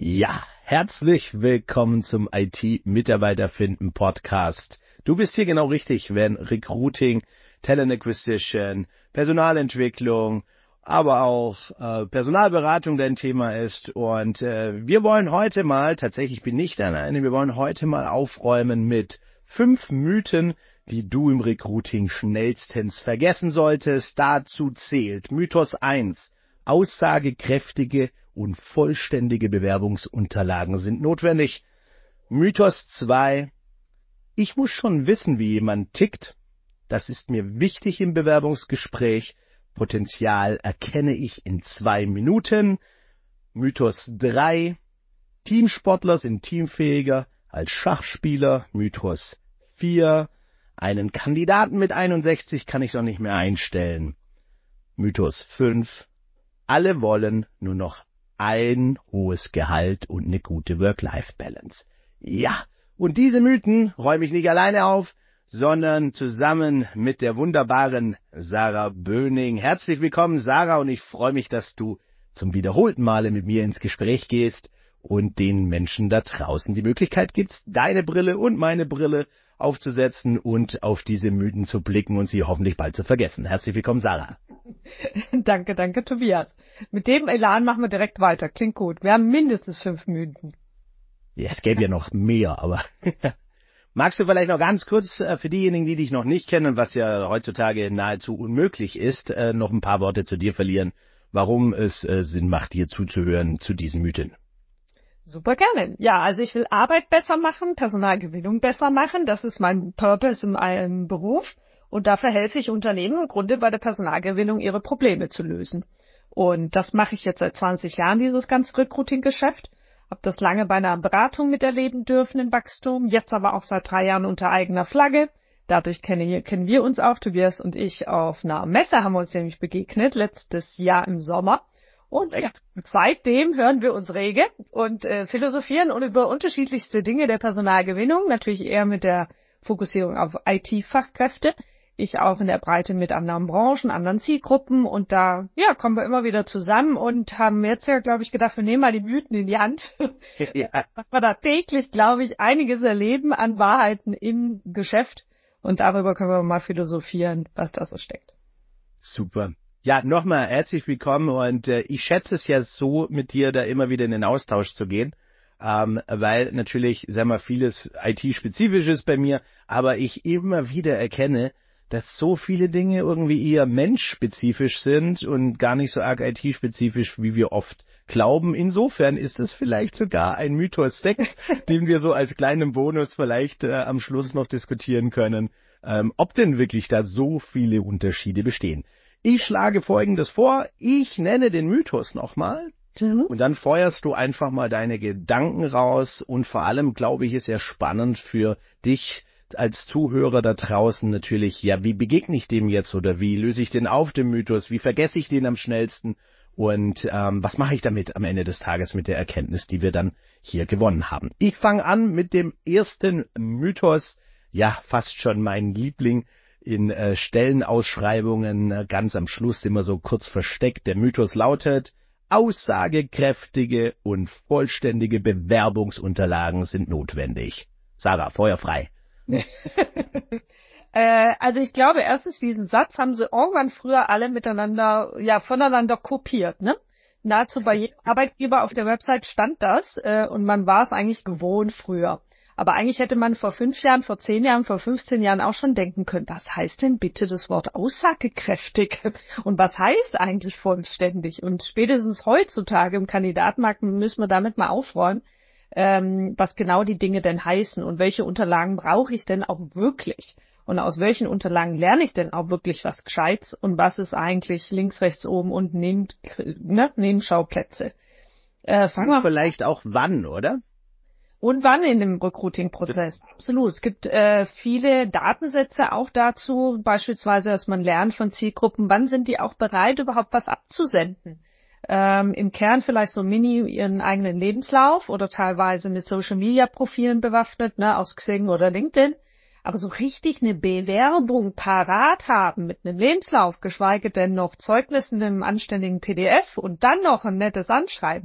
Ja, herzlich willkommen zum IT-Mitarbeiter finden Podcast. Du bist hier genau richtig, wenn Recruiting, Talent Acquisition, Personalentwicklung, aber auch Personalberatung dein Thema ist. Und wir wollen heute mal, tatsächlich bin ich alleine, wir wollen heute mal aufräumen mit 5 Mythen, die du im Recruiting schnellstens vergessen solltest. Dazu zählt Mythos 1, aussagekräftige und vollständige Bewerbungsunterlagen sind notwendig. Mythos 2, ich muss schon wissen, wie jemand tickt. Das ist mir wichtig im Bewerbungsgespräch. Potenzial erkenne ich in 2 Minuten. Mythos 3, Teamsportler sind teamfähiger als Schachspieler. Mythos 4, einen Kandidaten mit 61 kann ich doch nicht mehr einstellen. Mythos 5, alle wollen nur noch ein hohes Gehalt und eine gute Work-Life-Balance. Ja, und diese Mythen räume ich nicht alleine auf, sondern zusammen mit der wunderbaren Sarah Böning. Herzlich willkommen, Sarah, und ich freue mich, dass du zum wiederholten Male mit mir ins Gespräch gehst und den Menschen da draußen die Möglichkeit gibst, deine Brille und meine Brille aufzusetzen und auf diese Mythen zu blicken und sie hoffentlich bald zu vergessen. Herzlich willkommen, Sarah. Danke, Tobias. Mit dem Elan machen wir direkt weiter. Klingt gut. Wir haben mindestens 5 Mythen. Ja, es gäbe ja noch mehr, aber magst du vielleicht noch ganz kurz für diejenigen, die dich noch nicht kennen, was ja heutzutage nahezu unmöglich ist, noch ein paar Worte zu dir verlieren, warum es Sinn macht, dir zuzuhören zu diesen Mythen? Super gerne. Ja, also ich will Arbeit besser machen, Personalgewinnung besser machen. Das ist mein Purpose in einem Beruf. Und dafür helfe ich Unternehmen im Grunde bei der Personalgewinnung, ihre Probleme zu lösen. Und das mache ich jetzt seit 20 Jahren, dieses ganze Recruiting-Geschäft. Habe das lange bei einer Beratung miterleben dürfen im Wachstum, jetzt aber auch seit 3 Jahren unter eigener Flagge. Dadurch kennen wir uns auch, Tobias und ich, auf einer Messe haben wir uns nämlich begegnet, letztes Jahr im Sommer. Und ja, seitdem hören wir uns rege und philosophieren und über unterschiedlichste Dinge der Personalgewinnung, natürlich eher mit der Fokussierung auf IT-Fachkräfte. Ich auch in der Breite mit anderen Branchen, anderen Zielgruppen, und da kommen wir immer wieder zusammen und haben jetzt glaube ich, gedacht, wir nehmen mal die Mythen in die Hand. Ja. Weil wir da täglich, glaube ich, einiges erleben an Wahrheiten im Geschäft, und darüber können wir mal philosophieren, was da so steckt. Super. Ja, nochmal herzlich willkommen, und ich schätze es ja so, mit dir da immer wieder in den Austausch zu gehen, weil natürlich, vieles IT-spezifisch ist bei mir, aber ich immer wieder erkenne, dass so viele Dinge irgendwie eher menschspezifisch sind und gar nicht so arg IT-spezifisch, wie wir oft glauben. Insofern ist es vielleicht sogar ein Mythos 6, den wir so als kleinen Bonus vielleicht am Schluss noch diskutieren können, ob denn wirklich da so viele Unterschiede bestehen. Ich schlage Folgendes vor, ich nenne den Mythos nochmal und dann feuerst du einfach mal deine Gedanken raus, und vor allem, glaube ich, ist ja spannend für dich als Zuhörer da draußen natürlich, wie begegne ich dem jetzt oder wie löse ich den auf, den Mythos, wie vergesse ich den am schnellsten und was mache ich damit am Ende des Tages mit der Erkenntnis, die wir dann hier gewonnen haben. Ich fange an mit dem ersten Mythos, fast schon mein Liebling in Stellenausschreibungen, ganz am Schluss immer so kurz versteckt. Der Mythos lautet, aussagekräftige und vollständige Bewerbungsunterlagen sind notwendig. Sarah, Feuer frei. Also ich glaube, erstens, diesen Satz haben sie irgendwann früher alle miteinander, voneinander kopiert, ne? Nahezu bei jedem Arbeitgeber auf der Website stand das, und man war es eigentlich gewohnt früher. Aber eigentlich hätte man vor 5 Jahren, vor 10 Jahren, vor 15 Jahren auch schon denken können, was heißt denn bitte das Wort aussagekräftig? Und was heißt eigentlich vollständig? Und spätestens heutzutage im Kandidatenmarkt müssen wir damit mal aufräumen, was genau die Dinge denn heißen und welche Unterlagen brauche ich denn auch wirklich? Und aus welchen Unterlagen lerne ich denn auch wirklich was Gescheites? Und was ist eigentlich links, rechts, oben, unten, Nebenschauplätze? Fangen wir vielleicht auch wann, oder? Und wann in dem Recruiting-Prozess? Absolut. Es gibt viele Datensätze auch dazu, beispielsweise, dass man lernt von Zielgruppen, wann sind die auch bereit, überhaupt was abzusenden. Im Kern vielleicht so ihren eigenen Lebenslauf oder teilweise mit Social-Media-Profilen bewaffnet, aus Xing oder LinkedIn. Aber so richtig eine Bewerbung parat haben mit einem Lebenslauf, geschweige denn noch Zeugnissen im anständigen PDF und dann noch ein nettes Anschreiben,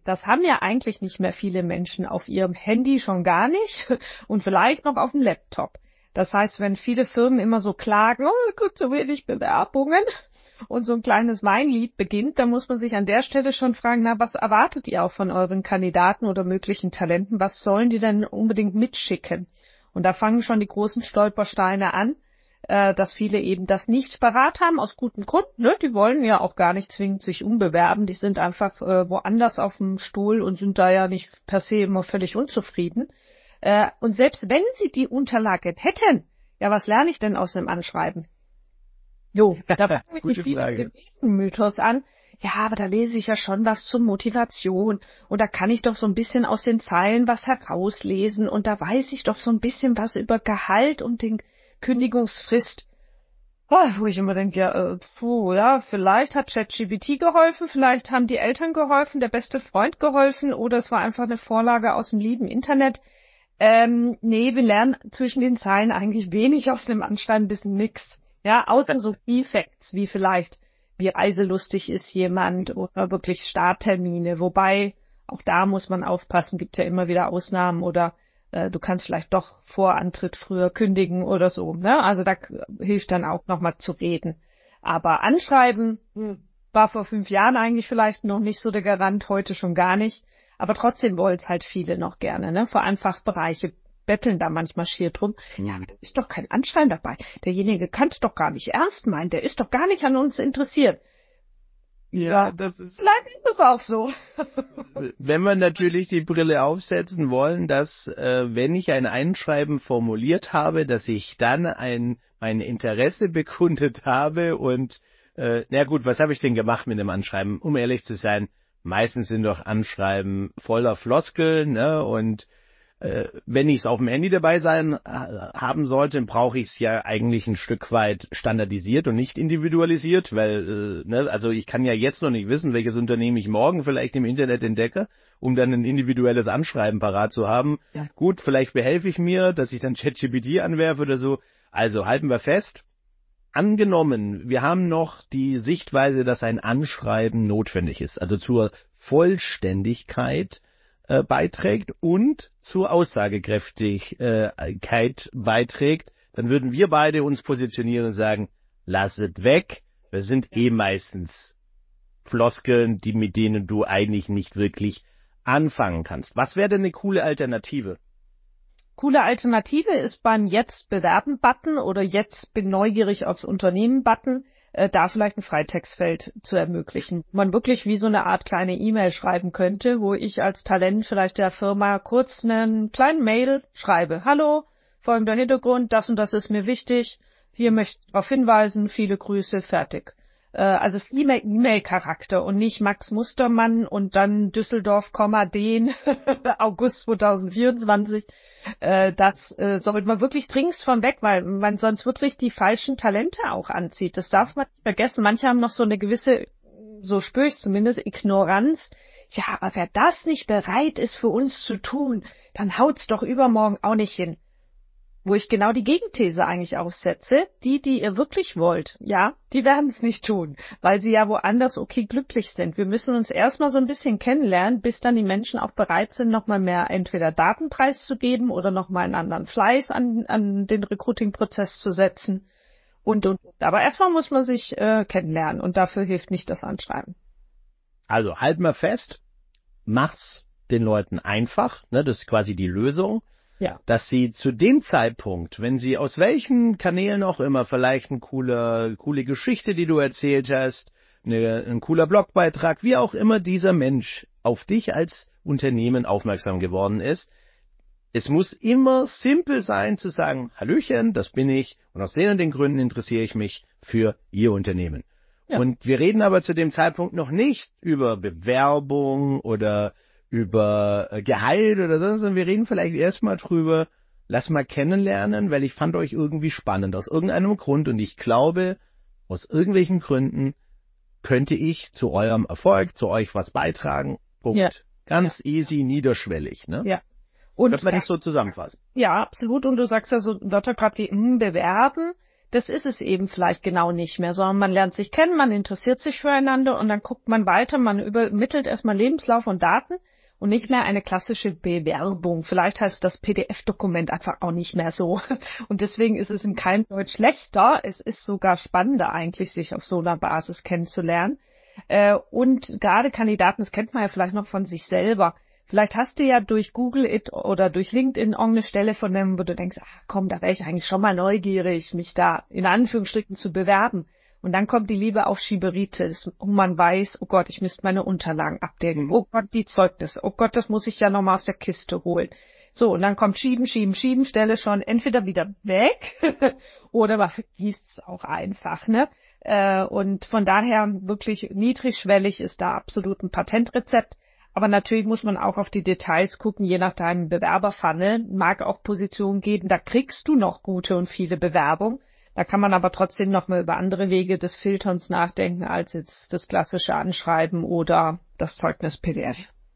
Das haben ja eigentlich nicht mehr viele Menschen auf ihrem Handy, schon gar nicht und vielleicht noch auf dem Laptop. Das heißt, wenn viele Firmen immer so klagen, oh, es gibt so wenig Bewerbungen und so ein kleines Weinlied beginnt, dann muss man sich an der Stelle schon fragen, na, was erwartet ihr auch von euren Kandidaten oder möglichen Talenten? Was sollen die denn unbedingt mitschicken? Und da fangen schon die großen Stolpersteine an, dass viele eben das nicht parat haben, aus gutem Grund. Ne? Die wollen ja auch gar nicht zwingend sich umbewerben. Die sind einfach woanders auf dem Stuhl und sind da ja nicht per se immer völlig unzufrieden. Und selbst wenn sie die Unterlagen hätten, ja, was lerne ich denn aus einem Anschreiben? Jo, da fange ich mich viel mit dem nächsten Mythos an. Ja, aber da lese ich ja schon was zur Motivation und da kann ich doch so ein bisschen aus den Zeilen was herauslesen und da weiß ich doch so ein bisschen was über Gehalt und den Kündigungsfrist. Wo ich immer denke, ja, vielleicht hat ChatGPT geholfen, vielleicht haben die Eltern geholfen, der beste Freund geholfen oder es war einfach eine Vorlage aus dem lieben Internet. Nee, wir lernen zwischen den Zeilen eigentlich wenig aus dem Anschreiben bis nix. Ja, außer so Key Facts, wie vielleicht, wie reiselustig ist jemand oder wirklich Starttermine. Wobei, auch da muss man aufpassen, gibt ja immer wieder Ausnahmen oder du kannst vielleicht doch vor Antritt früher kündigen oder so. Ne? Also da hilft dann auch nochmal zu reden. Aber Anschreiben war vor 5 Jahren eigentlich vielleicht noch nicht so der Garant, heute schon gar nicht. Aber trotzdem wollen es halt viele noch gerne. Ne? Vor allem Fachbereiche betteln da manchmal schier drum. Ja, aber da ist doch kein Anschreiben dabei. Derjenige kann es doch gar nicht ernst meinen. Der ist doch gar nicht an uns interessiert. Ja, das ist... Vielleicht ist es auch so. Wenn wir natürlich die Brille aufsetzen wollen, dass, wenn ich ein Einschreiben formuliert habe, dass ich dann mein Interesse bekundet habe und, na gut, was habe ich denn gemacht mit dem Anschreiben? Um ehrlich zu sein, meistens sind doch Anschreiben voller Floskeln, ne, und wenn ich es auf dem Handy dabei haben sollte, brauche ich es ja eigentlich ein Stück weit standardisiert und nicht individualisiert, weil, also ich kann ja jetzt noch nicht wissen, welches Unternehmen ich morgen vielleicht im Internet entdecke, um dann ein individuelles Anschreiben parat zu haben. Ja. Gut, vielleicht behelfe ich mir, dass ich dann ChatGPT anwerfe oder so. Also halten wir fest. Angenommen, wir haben noch die Sichtweise, dass ein Anschreiben notwendig ist, also zur Vollständigkeit beiträgt und zur Aussagekräftigkeit beiträgt, dann würden wir beide uns positionieren und sagen, lasset weg, wir sind meistens Floskeln, mit denen du eigentlich nicht wirklich anfangen kannst. Was wäre denn eine coole Alternative? Coole Alternative ist beim Jetzt-Bewerben-Button oder Jetzt-bin-neugierig-aufs-Unternehmen-Button da vielleicht ein Freitextfeld zu ermöglichen. Man wirklich wie so eine Art kleine E-Mail schreiben könnte, wo ich als Talent vielleicht der Firma kurz einen kleinen Mail schreibe. Hallo, folgender Hintergrund, das und das ist mir wichtig. Hier möchte ich darauf hinweisen, viele Grüße, fertig. Also es ist E-Mail-Charakter und nicht Max Mustermann und dann Düsseldorf, den August 2024. Das sollte man wirklich dringend von weg, weil man sonst wirklich die falschen Talente auch anzieht. Das darf man nicht vergessen. Manche haben noch so eine gewisse, so spüre ich zumindest, Ignoranz. Ja, aber wer das nicht bereit ist für uns zu tun, dann haut's doch übermorgen auch nicht hin. Wo ich genau die Gegenthese eigentlich aufsetze, die ihr wirklich wollt, ja, die werden es nicht tun, weil sie ja woanders okay glücklich sind. Wir müssen uns erstmal so ein bisschen kennenlernen, bis dann die Menschen auch bereit sind, nochmal mehr entweder Daten preiszugeben oder nochmal einen anderen Fleiß an den Recruiting-Prozess zu setzen. Und. Aber erstmal muss man sich kennenlernen und dafür hilft nicht das Anschreiben. Also halten wir fest, mach's den Leuten einfach, ne, das ist quasi die Lösung. Ja. Dass sie zu dem Zeitpunkt, wenn sie aus welchen Kanälen auch immer, vielleicht eine coole Geschichte, die du erzählt hast, ein cooler Blogbeitrag, wie auch immer dieser Mensch auf dich als Unternehmen aufmerksam geworden ist, es muss immer simpel sein zu sagen, Hallöchen, das bin ich und aus den und den Gründen interessiere ich mich für Ihr Unternehmen. Ja. Und wir reden aber zu dem Zeitpunkt noch nicht über Bewerbung oder über Gehalt oder so, sondern wir reden vielleicht erstmal drüber, lass mal kennenlernen, weil ich fand euch irgendwie spannend, aus irgendeinem Grund und ich glaube, aus irgendwelchen Gründen könnte ich zu eurem Erfolg, zu euch was beitragen. Punkt. Ja. Ganz easy, niederschwellig, ne? Ja. Und das man nicht so zusammenfassen. Ja, absolut. Und du sagst ja so Wörter gerade wie bewerben. das ist es eben vielleicht genau nicht mehr, sondern man lernt sich kennen, man interessiert sich füreinander und dann guckt man weiter, man übermittelt erstmal Lebenslauf und Daten und nicht mehr eine klassische Bewerbung. Vielleicht heißt das PDF-Dokument einfach auch nicht mehr so. Und deswegen ist es in keinem Deutsch schlechter. Es ist sogar spannender eigentlich, sich auf so einer Basis kennenzulernen. Und gerade Kandidaten, das kennt man ja vielleicht noch von sich selber. Vielleicht hast du ja durch Google It oder durch LinkedIn irgendeine Stelle von dem, wo du denkst, komm, da wäre ich eigentlich schon mal neugierig, mich da in Anführungsstrichen zu bewerben. Und dann kommt die Liebe auf Schieberitis und man weiß, oh Gott, ich müsste meine Unterlagen abdecken. Oh Gott, die Zeugnisse. Oh Gott, das muss ich ja nochmal aus der Kiste holen. So, und dann kommt Schieben, Stelle schon entweder wieder weg oder man vergisst es auch einfach, ne? Und von daher wirklich niedrigschwellig ist da absolut ein Patentrezept. Aber natürlich muss man auch auf die Details gucken, je nach deinem Bewerberfunnel. Mag auch Positionen geben, da kriegst du noch gute und viele Bewerbungen. Da kann man aber trotzdem noch mal über andere Wege des Filterns nachdenken, als jetzt das klassische Anschreiben oder das Zeugnis PDF.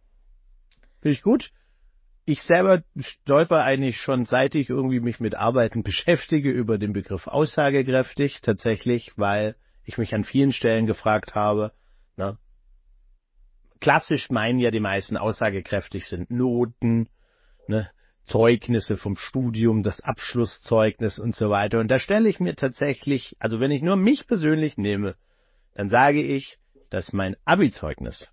Finde ich gut. Ich selber stolper eigentlich schon, seit ich irgendwie mich mit Arbeiten beschäftige, über den Begriff aussagekräftig, tatsächlich, weil ich mich an vielen Stellen gefragt habe, ne? Klassisch meinen ja die meisten aussagekräftig sind Noten, ne? Zeugnisse vom Studium, das Abschlusszeugnis und so weiter. Und da stelle ich mir tatsächlich, also wenn ich nur mich persönlich nehme, dann sage ich, dass mein Abi-Zeugnis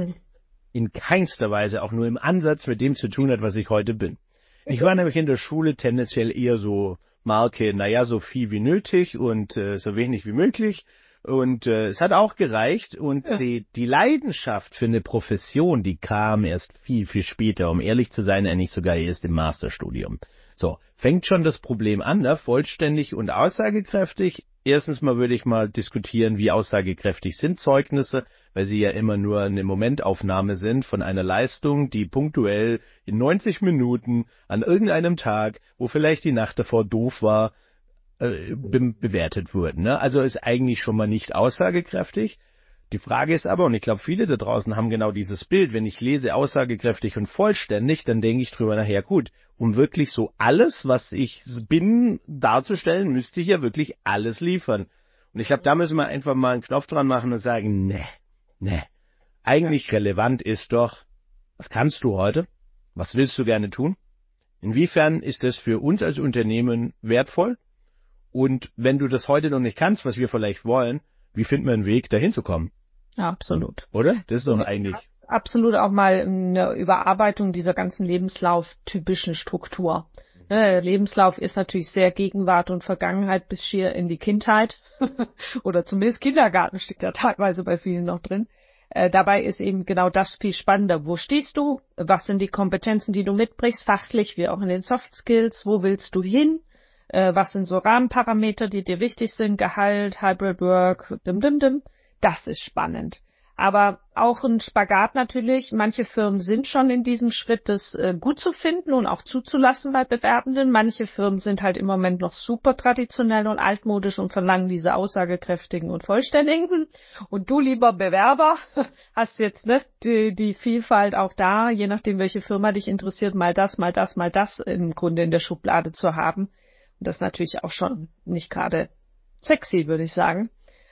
in keinster Weise auch nur im Ansatz mit dem zu tun hat, was ich heute bin. Ich war nämlich in der Schule tendenziell eher so Marke, so viel wie nötig und so wenig wie möglich. Und es hat auch gereicht und die Leidenschaft für eine Profession, die kam erst viel, viel später. Um ehrlich zu sein, eigentlich sogar erst im Masterstudium. So, fängt schon das Problem an, ne? Vollständig und aussagekräftig. Erstens mal würde ich mal diskutieren, wie aussagekräftig sind Zeugnisse, weil sie ja immer nur eine Momentaufnahme sind von einer Leistung, die punktuell in 90 Minuten an irgendeinem Tag, wo vielleicht die Nacht davor doof war, bewertet wurden. Ne? Also ist eigentlich schon mal nicht aussagekräftig. Die Frage ist aber, und ich glaube, viele da draußen haben genau dieses Bild, wenn ich lese aussagekräftig und vollständig, dann denke ich drüber nachher, gut, um wirklich so alles, was ich bin, darzustellen, müsste ich ja wirklich alles liefern. Und ich glaube, da müssen wir einfach mal einen Knopf dran machen und sagen, nee. Eigentlich relevant ist doch, was kannst du heute? Was willst du gerne tun? Inwiefern ist das für uns als Unternehmen wertvoll? Und wenn du das heute noch nicht kannst, was wir vielleicht wollen, wie finden wir einen Weg, dahin zu kommen? Ja, absolut. Oder? Das ist doch eigentlich... Absolut auch mal eine Überarbeitung dieser ganzen Lebenslauf-typischen Struktur. Lebenslauf ist natürlich sehr Gegenwart und Vergangenheit bis schier in die Kindheit. Oder zumindest Kindergarten steckt da teilweise bei vielen noch drin. Dabei ist eben genau das viel spannender. Wo stehst du? Was sind die Kompetenzen, die du mitbringst, fachlich wie auch in den Soft Skills? Wo willst du hin? Was sind so Rahmenparameter, die dir wichtig sind? Gehalt, Hybrid Work, Das ist spannend. Aber auch ein Spagat natürlich. Manche Firmen sind schon in diesem Schritt, das gut zu finden und auch zuzulassen bei Bewerbenden. Manche Firmen sind halt im Moment noch super traditionell und altmodisch und verlangen diese aussagekräftigen und vollständigen. Und du, lieber Bewerber, hast jetzt die Vielfalt auch da, je nachdem, welche Firma dich interessiert, mal das im Grunde in der Schublade zu haben. Und das ist natürlich auch schon nicht gerade sexy, würde ich sagen.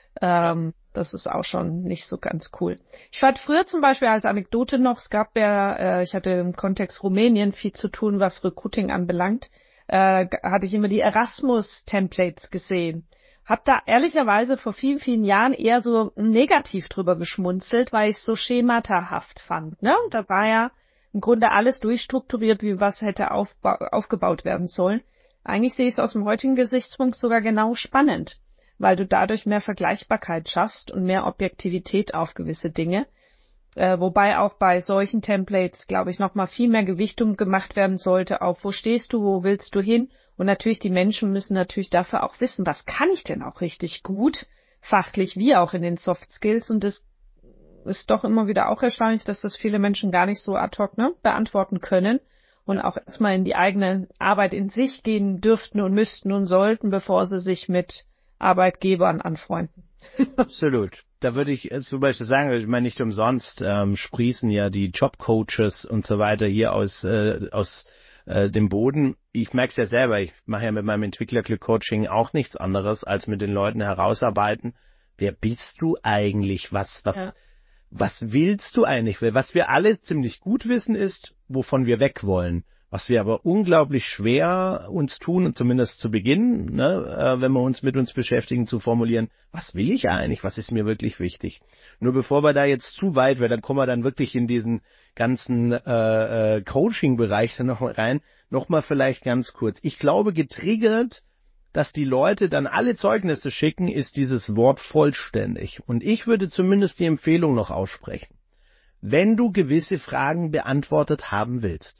Das ist auch schon nicht so ganz cool. Ich fand früher zum Beispiel als Anekdote noch, es gab ja, ich hatte im Kontext Rumänien viel zu tun, was Recruiting anbelangt, hatte ich immer die Erasmus-Templates gesehen. Hab da ehrlicherweise vor vielen, vielen Jahren eher so negativ drüber geschmunzelt, weil ich es so schematahaft fand. Ne? Und da war ja im Grunde alles durchstrukturiert, wie was hätte aufgebaut werden sollen. Eigentlich sehe ich es aus dem heutigen Gesichtspunkt sogar genau spannend, weil du dadurch mehr Vergleichbarkeit schaffst und mehr Objektivität auf gewisse Dinge. Wobei auch bei solchen Templates, glaube ich, nochmal viel mehr Gewichtung gemacht werden sollte auf, wo stehst du, wo willst du hin? Und natürlich, die Menschen müssen natürlich dafür auch wissen, was kann ich denn auch richtig gut, fachlich wie auch in den Soft Skills. Und das ist doch immer wieder auch erstaunlich, dass das viele Menschen gar nicht so ad hoc beantworten können. Und auch erstmal in die eigene Arbeit in sich gehen dürften und müssten und sollten, bevor sie sich mit Arbeitgebern anfreunden. Absolut. Da würde ich zum Beispiel sagen, ich meine, nicht umsonst sprießen ja die Jobcoaches und so weiter hier aus den Boden. Ich merke es ja selber, ich mache ja mit meinem Entwicklerglück-Coaching auch nichts anderes, als mit den Leuten herausarbeiten. Wer bist du eigentlich? Was willst du eigentlich? Weil was wir alle ziemlich gut wissen ist, wovon wir weg wollen. Was wir aber unglaublich schwer uns tun, und zumindest zu Beginn, ne, wenn wir uns mit uns beschäftigen, zu formulieren, was will ich eigentlich? Was ist mir wirklich wichtig? Nur bevor wir da jetzt zu weit werden, dann kommen wir dann wirklich in diesen ganzen Coaching-Bereich dann noch mal rein. Nochmal vielleicht ganz kurz. Ich glaube, getriggert, dass die Leute dann alle Zeugnisse schicken, ist dieses Wort vollständig. Und ich würde zumindest die Empfehlung noch aussprechen. Wenn du gewisse Fragen beantwortet haben willst,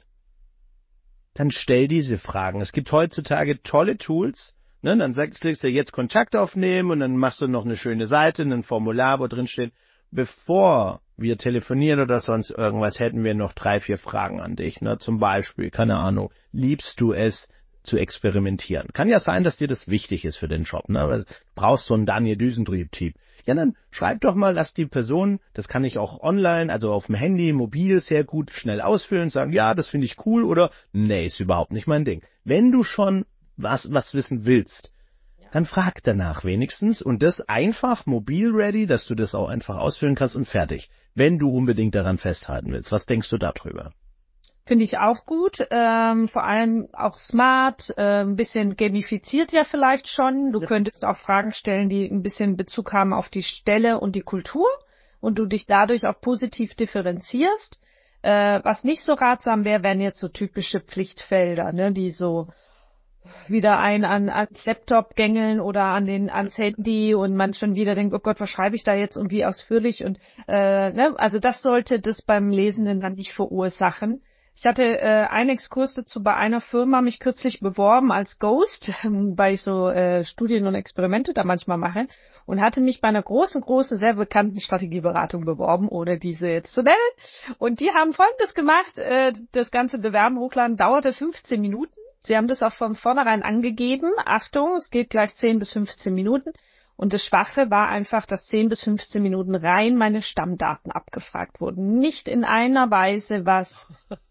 dann stell diese Fragen. Es gibt heutzutage tolle Tools, ne? Dann klickst du jetzt Kontakt aufnehmen und dann machst du noch eine schöne Seite, ein Formular, wo drin steht, bevor wir telefonieren oder sonst irgendwas, hätten wir noch 3, 4 Fragen an dich. Ne? Zum Beispiel, keine Ahnung, liebst du es zu experimentieren? Kann ja sein, dass dir das wichtig ist für den Job. Ne? Aber du brauchst so einen Daniel Düsentrieb-Typ. Ja, dann schreib doch mal, dass die Person, das kann ich auch online, also auf dem Handy, mobil sehr gut schnell ausfüllen, sagen, ja, das finde ich cool oder nee, ist überhaupt nicht mein Ding. Wenn du schon was wissen willst, dann frag danach wenigstens und das einfach mobil ready, dass du das auch einfach ausfüllen kannst und fertig. Wenn du unbedingt daran festhalten willst. Was denkst du darüber? Finde ich auch gut, vor allem auch smart, ein bisschen gamifiziert ja vielleicht schon. Du könntest auch Fragen stellen, die ein bisschen Bezug haben auf die Stelle und die Kultur und du dich dadurch auch positiv differenzierst. Was nicht so ratsam wäre, wären jetzt so typische Pflichtfelder, ne, die so wieder ans Laptop gängeln oder ans Handy und man schon wieder denkt, oh Gott, was schreibe ich da jetzt und wie ausführlich und ne, also das sollte das beim Lesenden dann nicht verursachen. Ich hatte einen Exkurs dazu bei einer Firma mich kürzlich beworben als Ghost, weil ich so Studien und Experimente da manchmal mache und hatte mich bei einer großen, sehr bekannten Strategieberatung beworben, ohne diese jetzt zu nennen. Und die haben Folgendes gemacht, das ganze Bewerben hochladen dauerte 15 Minuten. Sie haben das auch von vornherein angegeben. Achtung, es geht gleich 10 bis 15 Minuten. Und das Schwache war einfach, dass 10 bis 15 Minuten rein meine Stammdaten abgefragt wurden. Nicht in einer Weise, was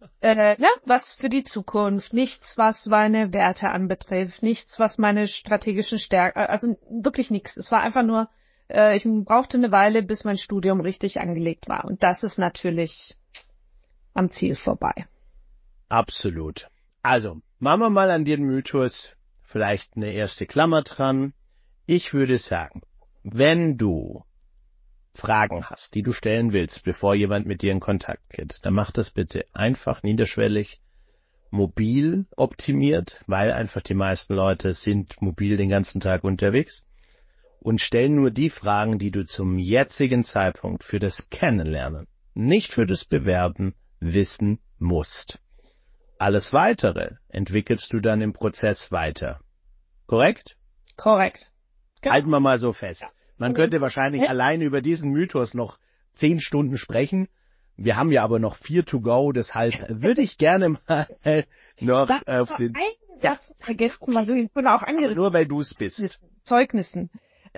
für die Zukunft, nichts, was meine Werte anbetrifft, nichts, was meine strategischen Stärken, also wirklich nichts. Es war einfach nur, ich brauchte eine Weile, bis mein Studium richtig angelegt war. Und das ist natürlich am Ziel vorbei. Absolut. Also, machen wir mal an den Mythos vielleicht eine erste Klammer dran. Ich würde sagen, wenn du Fragen hast, die du stellen willst, bevor jemand mit dir in Kontakt geht, dann mach das bitte einfach niederschwellig, mobil optimiert, weil einfach die meisten Leute sind mobil den ganzen Tag unterwegs und stell nur die Fragen, die du zum jetzigen Zeitpunkt für das Kennenlernen, nicht für das Bewerben, wissen musst. Alles Weitere entwickelst du dann im Prozess weiter. Korrekt? Korrekt. Halten wir mal so fest. Man könnte wahrscheinlich alleine über diesen Mythos noch 10 Stunden sprechen. Wir haben ja aber noch 4 to go, deshalb würde ich gerne mal noch auf den... Satz vergessen, weil du ihn auch angerissen. Nur weil du es bist. Zeugnissen.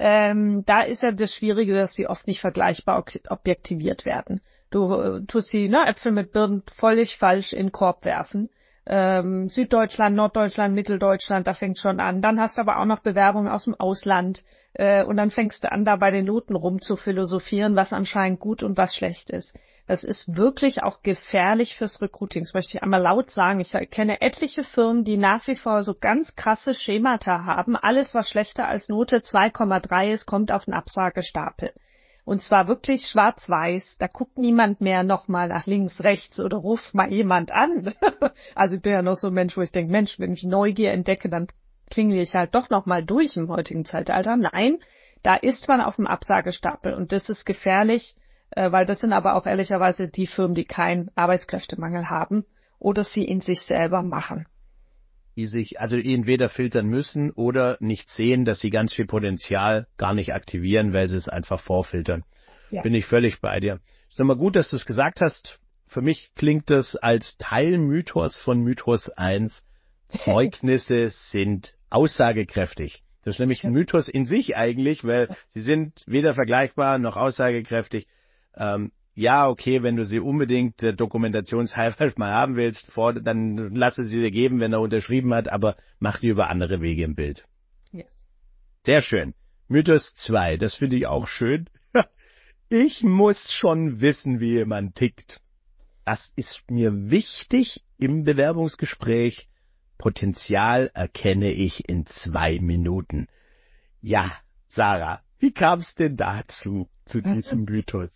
Da ist ja das Schwierige, dass sie oft nicht vergleichbar objektiviert werden. Du tust die Äpfel mit Birnen völlig falsch in den Korb werfen. Süddeutschland, Norddeutschland, Mitteldeutschland, da fängt schon an. Dann hast du aber auch noch Bewerbungen aus dem Ausland und dann fängst du an, da bei den Noten rumzuphilosophieren, was anscheinend gut und was schlecht ist. Das ist wirklich auch gefährlich fürs Recruiting. Das möchte ich einmal laut sagen. Ich kenne etliche Firmen, die nach wie vor so ganz krasse Schemata haben. Alles, was schlechter als Note 2,3 ist, kommt auf den Absagestapel. Und zwar wirklich schwarz-weiß, da guckt niemand mehr nochmal nach links, rechts oder ruft mal jemand an. Also ich bin ja noch so ein Mensch, wo ich denke, Mensch, wenn ich Neugier entdecke, dann klingel ich halt doch nochmal durch im heutigen Zeitalter. Nein, da ist man auf dem Absagestapel und das ist gefährlich, weil das sind aber auch ehrlicherweise die Firmen, die keinen Arbeitskräftemangel haben oder sie in sich selber machen. Die sich also entweder filtern müssen oder nicht sehen, dass sie ganz viel Potenzial gar nicht aktivieren, weil sie es einfach vorfiltern. Ja. Bin ich völlig bei dir. Ist nochmal gut, dass du es gesagt hast. Für mich klingt das als Teilmythos von Mythos 1. Zeugnisse sind aussagekräftig. Das ist nämlich ein Mythos in sich eigentlich, weil sie sind weder vergleichbar noch aussagekräftig. ja, okay, wenn du sie unbedingt dokumentationshalber mal haben willst, dann lass sie dir geben, wenn er unterschrieben hat, aber mach die über andere Wege im Bild. Yes. Sehr schön. Mythos 2, das finde ich auch schön. Ich muss schon wissen, wie jemand tickt. Das ist mir wichtig im Bewerbungsgespräch. Potenzial erkenne ich in 2 Minuten. Ja, Sarah, wie kam es denn dazu, zu diesem Mythos?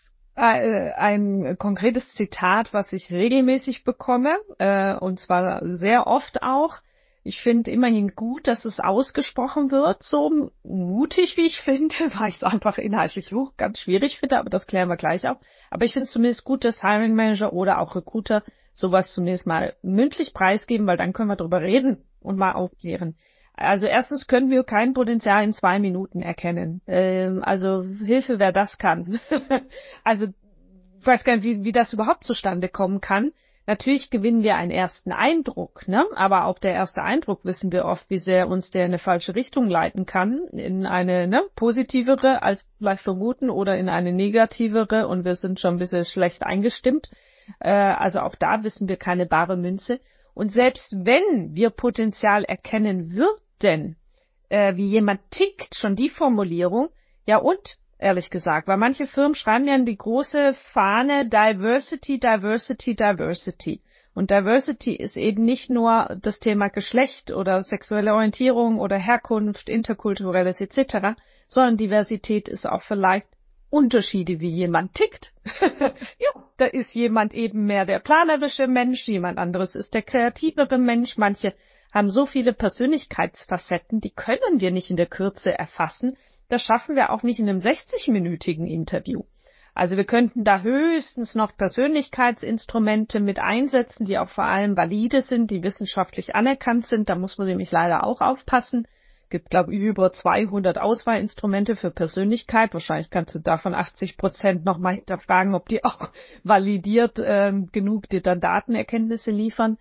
Ein konkretes Zitat, was ich regelmäßig bekomme, und zwar sehr oft auch. Ich finde immerhin gut, dass es ausgesprochen wird, so mutig, wie ich finde, weil ich es einfach inhaltlich ganz schwierig finde, aber das klären wir gleich auch. Aber ich finde es zumindest gut, dass Hiring Manager oder auch Recruiter sowas zunächst mal mündlich preisgeben, weil dann können wir drüber reden und mal aufklären. Also erstens können wir kein Potenzial in 2 Minuten erkennen. Also Hilfe, wer das kann. Also ich weiß gar nicht, wie das überhaupt zustande kommen kann. Natürlich gewinnen wir einen ersten Eindruck, ne? Aber auch der erste Eindruck wissen wir oft, wie sehr uns der in eine falsche Richtung leiten kann, in eine positivere als vielleicht vermuten oder in eine negativere und wir sind schon ein bisschen schlecht eingestimmt. Also auch da wissen wir keine bare Münze. Und selbst wenn wir Potenzial erkennen würden, wie jemand tickt, schon die Formulierung, ja und, ehrlich gesagt, weil manche Firmen schreiben ja in die große Fahne Diversity, Diversity, Diversity. Und Diversity ist eben nicht nur das Thema Geschlecht oder sexuelle Orientierung oder Herkunft, interkulturelles etc., sondern Diversität ist auch vielleicht Unterschiede, wie jemand tickt. Ja, da ist jemand eben mehr der planerische Mensch, jemand anderes ist der kreativere Mensch. Manche haben so viele Persönlichkeitsfacetten, die können wir nicht in der Kürze erfassen. Das schaffen wir auch nicht in einem 60-minütigen Interview. Also wir könnten da höchstens noch Persönlichkeitsinstrumente mit einsetzen, die auch vor allem valide sind, die wissenschaftlich anerkannt sind. Da muss man nämlich leider auch aufpassen. Gibt, glaube ich, über 200 Auswahlinstrumente für Persönlichkeit. Wahrscheinlich kannst du davon 80% nochmal hinterfragen, ob die auch validiert genug dir dann Datenerkenntnisse liefern.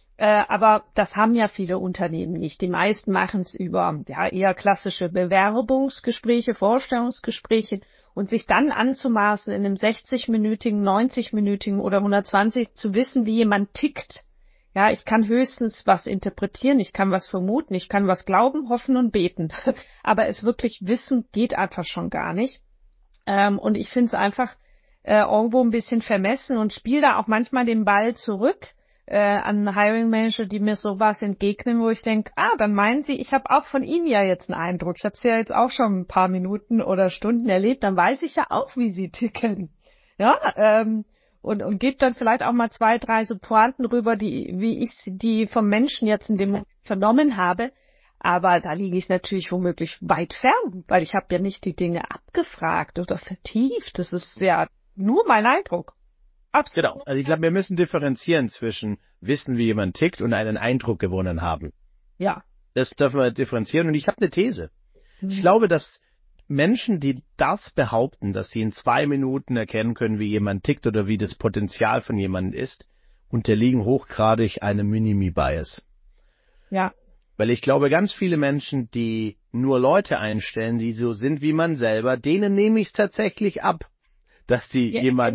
Aber das haben ja viele Unternehmen nicht. Die meisten machen es über eher klassische Bewerbungsgespräche, Vorstellungsgespräche und sich dann anzumaßen, in einem 60-minütigen, 90-minütigen oder 120 zu wissen, wie jemand tickt. Ja, ich kann höchstens was interpretieren, ich kann was vermuten, ich kann was glauben, hoffen und beten. Aber es wirklich wissen geht einfach schon gar nicht. Und ich finde es einfach irgendwo ein bisschen vermessen und spiele da auch manchmal den Ball zurück an Hiring Manager, die mir sowas entgegnen, wo ich denke, dann meinen Sie, ich habe auch von Ihnen ja jetzt einen Eindruck. Ich habe es ja jetzt auch schon ein paar Minuten oder Stunden erlebt, dann weiß ich ja auch, wie Sie ticken. Ja, und gebe dann vielleicht auch mal 2, 3 so Pointen rüber, wie ich die vom Menschen jetzt in dem Moment vernommen habe. Aber da liege ich natürlich womöglich weit fern, weil ich habe ja nicht die Dinge abgefragt oder vertieft. Das ist ja nur mein Eindruck. Absolut. Genau. Also ich glaube, wir müssen differenzieren zwischen wissen, wie jemand tickt und einen Eindruck gewonnen haben. Ja. Das dürfen wir differenzieren. Und ich habe eine These. Ich glaube, dass Menschen, die das behaupten, dass sie in 2 Minuten erkennen können, wie jemand tickt oder wie das Potenzial von jemandem ist, unterliegen hochgradig einem Minimi-Bias. Ja. Weil ich glaube, ganz viele Menschen, die nur Leute einstellen, die so sind wie man selber, denen nehme ich es tatsächlich ab, dass sie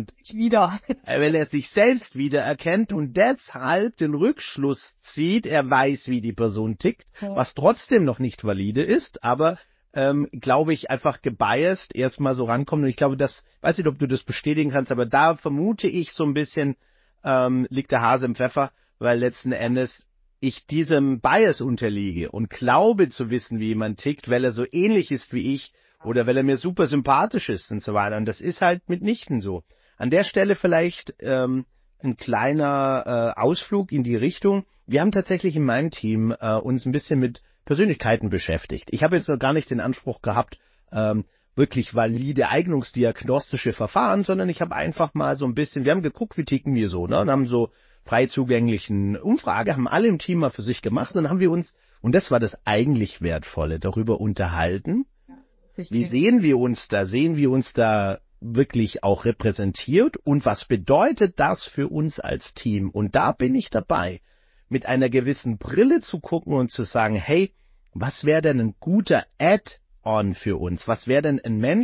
weil er sich selbst wiedererkennt und deshalb den Rückschluss zieht, er weiß, wie die Person tickt, was trotzdem noch nicht valide ist, aber glaube ich, einfach gebiased erstmal so rankommen. Und ich glaube, weiß nicht, ob du das bestätigen kannst, aber da vermute ich so ein bisschen, liegt der Hase im Pfeffer, weil letzten Endes ich diesem Bias unterliege und glaube zu wissen, wie jemand tickt, weil er so ähnlich ist wie ich oder weil er mir super sympathisch ist und so weiter. Und das ist halt mitnichten so. An der Stelle vielleicht ein kleiner Ausflug in die Richtung. Wir haben tatsächlich in meinem Team uns ein bisschen mit Persönlichkeiten beschäftigt. Ich habe jetzt noch gar nicht den Anspruch gehabt, wirklich valide eignungsdiagnostische Verfahren, sondern ich habe einfach mal so ein bisschen, wir haben geguckt, wie ticken wir so, ne, und haben so frei zugänglichen Umfrage, haben alle im Team mal für sich gemacht und dann haben wir uns, und das war das eigentlich Wertvolle, darüber unterhalten, wie sehen wir uns da wirklich auch repräsentiert und was bedeutet das für uns als Team? Und da bin ich dabei, mit einer gewissen Brille zu gucken und zu sagen, hey, was wäre denn ein guter Add-on für uns? Was wäre denn ein Mensch,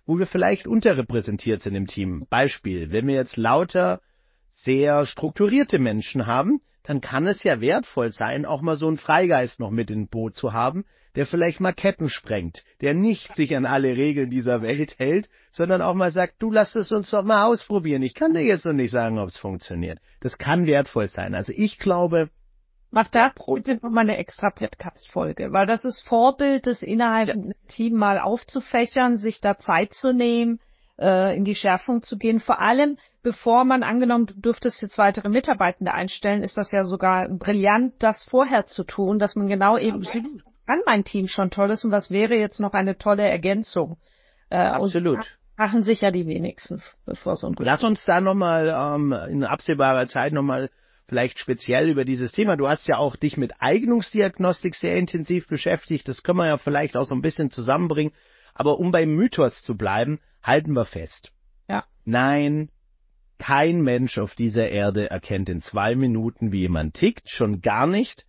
wo wir vielleicht unterrepräsentiert sind im Team. Beispiel, wenn wir jetzt lauter sehr strukturierte Menschen haben, dann kann es ja wertvoll sein, auch mal so einen Freigeist noch mit ins Boot zu haben, der vielleicht mal Ketten sprengt, der nicht sich an alle Regeln dieser Welt hält, sondern auch mal sagt, du, lass es uns doch mal ausprobieren. Ich kann dir jetzt noch nicht sagen, ob es funktioniert. Das kann wertvoll sein. Also ich glaube... Mach da bitte nochmal eine extra Podcast-Folge, weil das ist Vorbild, das innerhalb einem Team mal aufzufächern, sich da Zeit zu nehmen, in die Schärfung zu gehen. Vor allem, bevor man, angenommen, du dürftest jetzt weitere Mitarbeitende einstellen, ist das ja sogar brillant, das vorher zu tun, dass man genau eben sieht, kann mein Team schon toll ist und was wäre jetzt noch eine tolle Ergänzung. Absolut. Und machen sich ja die wenigsten, bevor so ein... Lass uns da nochmal in absehbarer Zeit nochmal vielleicht speziell über dieses Thema. Du hast ja auch dich mit Eignungsdiagnostik sehr intensiv beschäftigt. Das können wir ja vielleicht auch so ein bisschen zusammenbringen. Aber um beim Mythos zu bleiben, halten wir fest. Ja. Nein, kein Mensch auf dieser Erde erkennt in 2 Minuten, wie jemand tickt. Schon gar nicht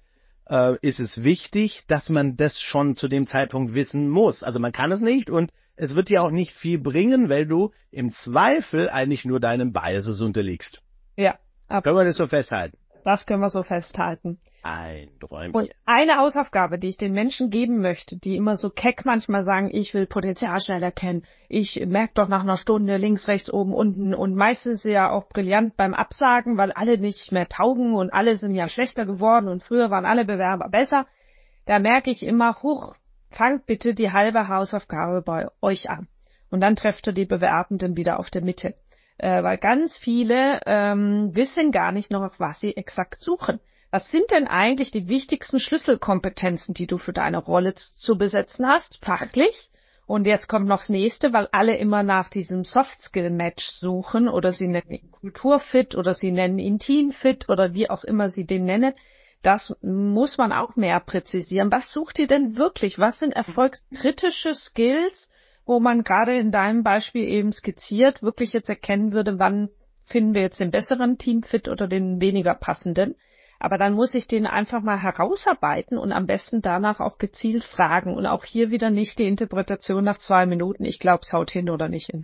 ist es wichtig, dass man das schon zu dem Zeitpunkt wissen muss. Also man kann es nicht und es wird dir auch nicht viel bringen, weil du im Zweifel eigentlich nur deinem Biases unterliegst. Ja. Können wir das so festhalten? Das können wir so festhalten. Ein Träumchen. Und eine Hausaufgabe, die ich den Menschen geben möchte, die immer so keck manchmal sagen, ich will Potenzial schnell erkennen, ich merke doch nach einer Stunde links, rechts, oben, unten und meistens ja auch brillant beim Absagen, weil alle nicht mehr taugen und alle sind ja schlechter geworden und früher waren alle Bewerber besser. Da merke ich immer, fangt bitte die halbe Hausaufgabe bei euch an. Und dann trefft ihr die Bewerbenden wieder auf der Mitte. Weil ganz viele wissen gar nicht noch, auf was sie exakt suchen. Was sind denn eigentlich die wichtigsten Schlüsselkompetenzen, die du für deine Rolle zu besetzen hast, fachlich? Und jetzt kommt noch das Nächste, weil alle immer nach diesem Soft-Skill-Match suchen oder sie nennen ihn Kulturfit oder sie nennen ihn Teamfit oder wie auch immer sie den nennen. Das muss man auch mehr präzisieren. Was sucht ihr denn wirklich? Was sind erfolgskritische Skills, wo man gerade in deinem Beispiel eben skizziert, wirklich jetzt erkennen würde, wann finden wir jetzt den besseren Teamfit oder den weniger passenden. Aber dann muss ich den einfach mal herausarbeiten und am besten danach auch gezielt fragen. Und auch hier wieder nicht die Interpretation nach 2 Minuten, ich glaube, es haut hin oder nicht hin.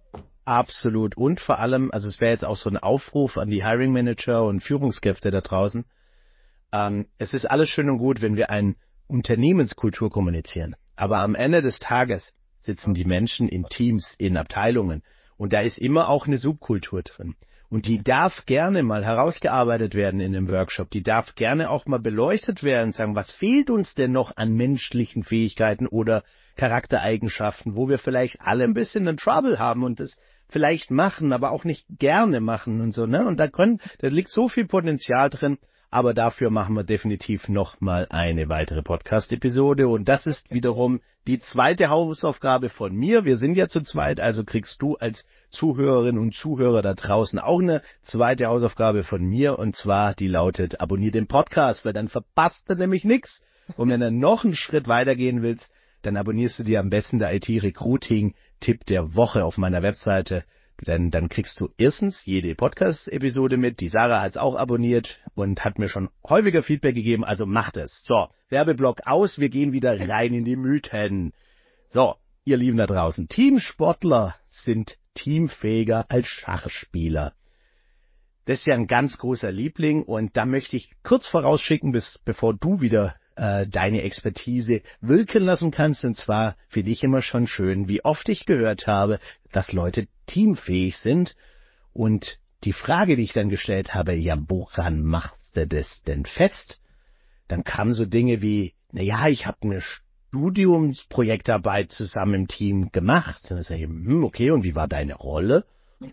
Absolut. Und vor allem, also es wäre jetzt auch so ein Aufruf an die Hiring Manager und Führungskräfte da draußen. Es ist alles schön und gut, wenn wir eine Unternehmenskultur kommunizieren. Aber am Ende des Tages sitzen die Menschen in Teams, in Abteilungen. Und da ist immer auch eine Subkultur drin. Und die darf gerne mal herausgearbeitet werden in einem Workshop. Die darf gerne auch mal beleuchtet werden, sagen, was fehlt uns denn noch an menschlichen Fähigkeiten oder Charaktereigenschaften, wo wir vielleicht alle ein bisschen einen Trouble haben und das vielleicht machen, aber auch nicht gerne machen und so, ne? Und da liegt so viel Potenzial drin. Aber dafür machen wir definitiv noch mal eine weitere Podcast-Episode. Und das ist wiederum die zweite Hausaufgabe von mir. Wir sind ja zu zweit, also kriegst du als Zuhörerin und Zuhörer da draußen auch eine zweite Hausaufgabe von mir. Und zwar, die lautet, abonnier den Podcast, weil dann verpasst du nämlich nichts. Und wenn du noch einen Schritt weitergehen willst, dann abonnierst du dir am besten der IT-Recruiting-Tipp der Woche auf meiner Webseite. Denn dann kriegst du erstens jede Podcast-Episode mit. Die Sarah hat es auch abonniert und hat mir schon häufiger Feedback gegeben, also macht es. So, Werbeblock aus, wir gehen wieder rein in die Mythen. So, ihr Lieben da draußen, Teamsportler sind teamfähiger als Schachspieler. Das ist ja ein ganz großer Liebling und da möchte ich kurz vorausschicken, bevor du wieder deine Expertise wirken lassen kannst. Und zwar finde ich immer schon schön, wie oft ich gehört habe, dass Leute teamfähig sind. Und die Frage, die ich dann gestellt habe, ja, woran machst du das denn fest? Dann kamen so Dinge wie, naja, ich habe eine Studiumsprojektarbeit zusammen im Team gemacht. Und dann sage ich, okay, und wie war deine Rolle?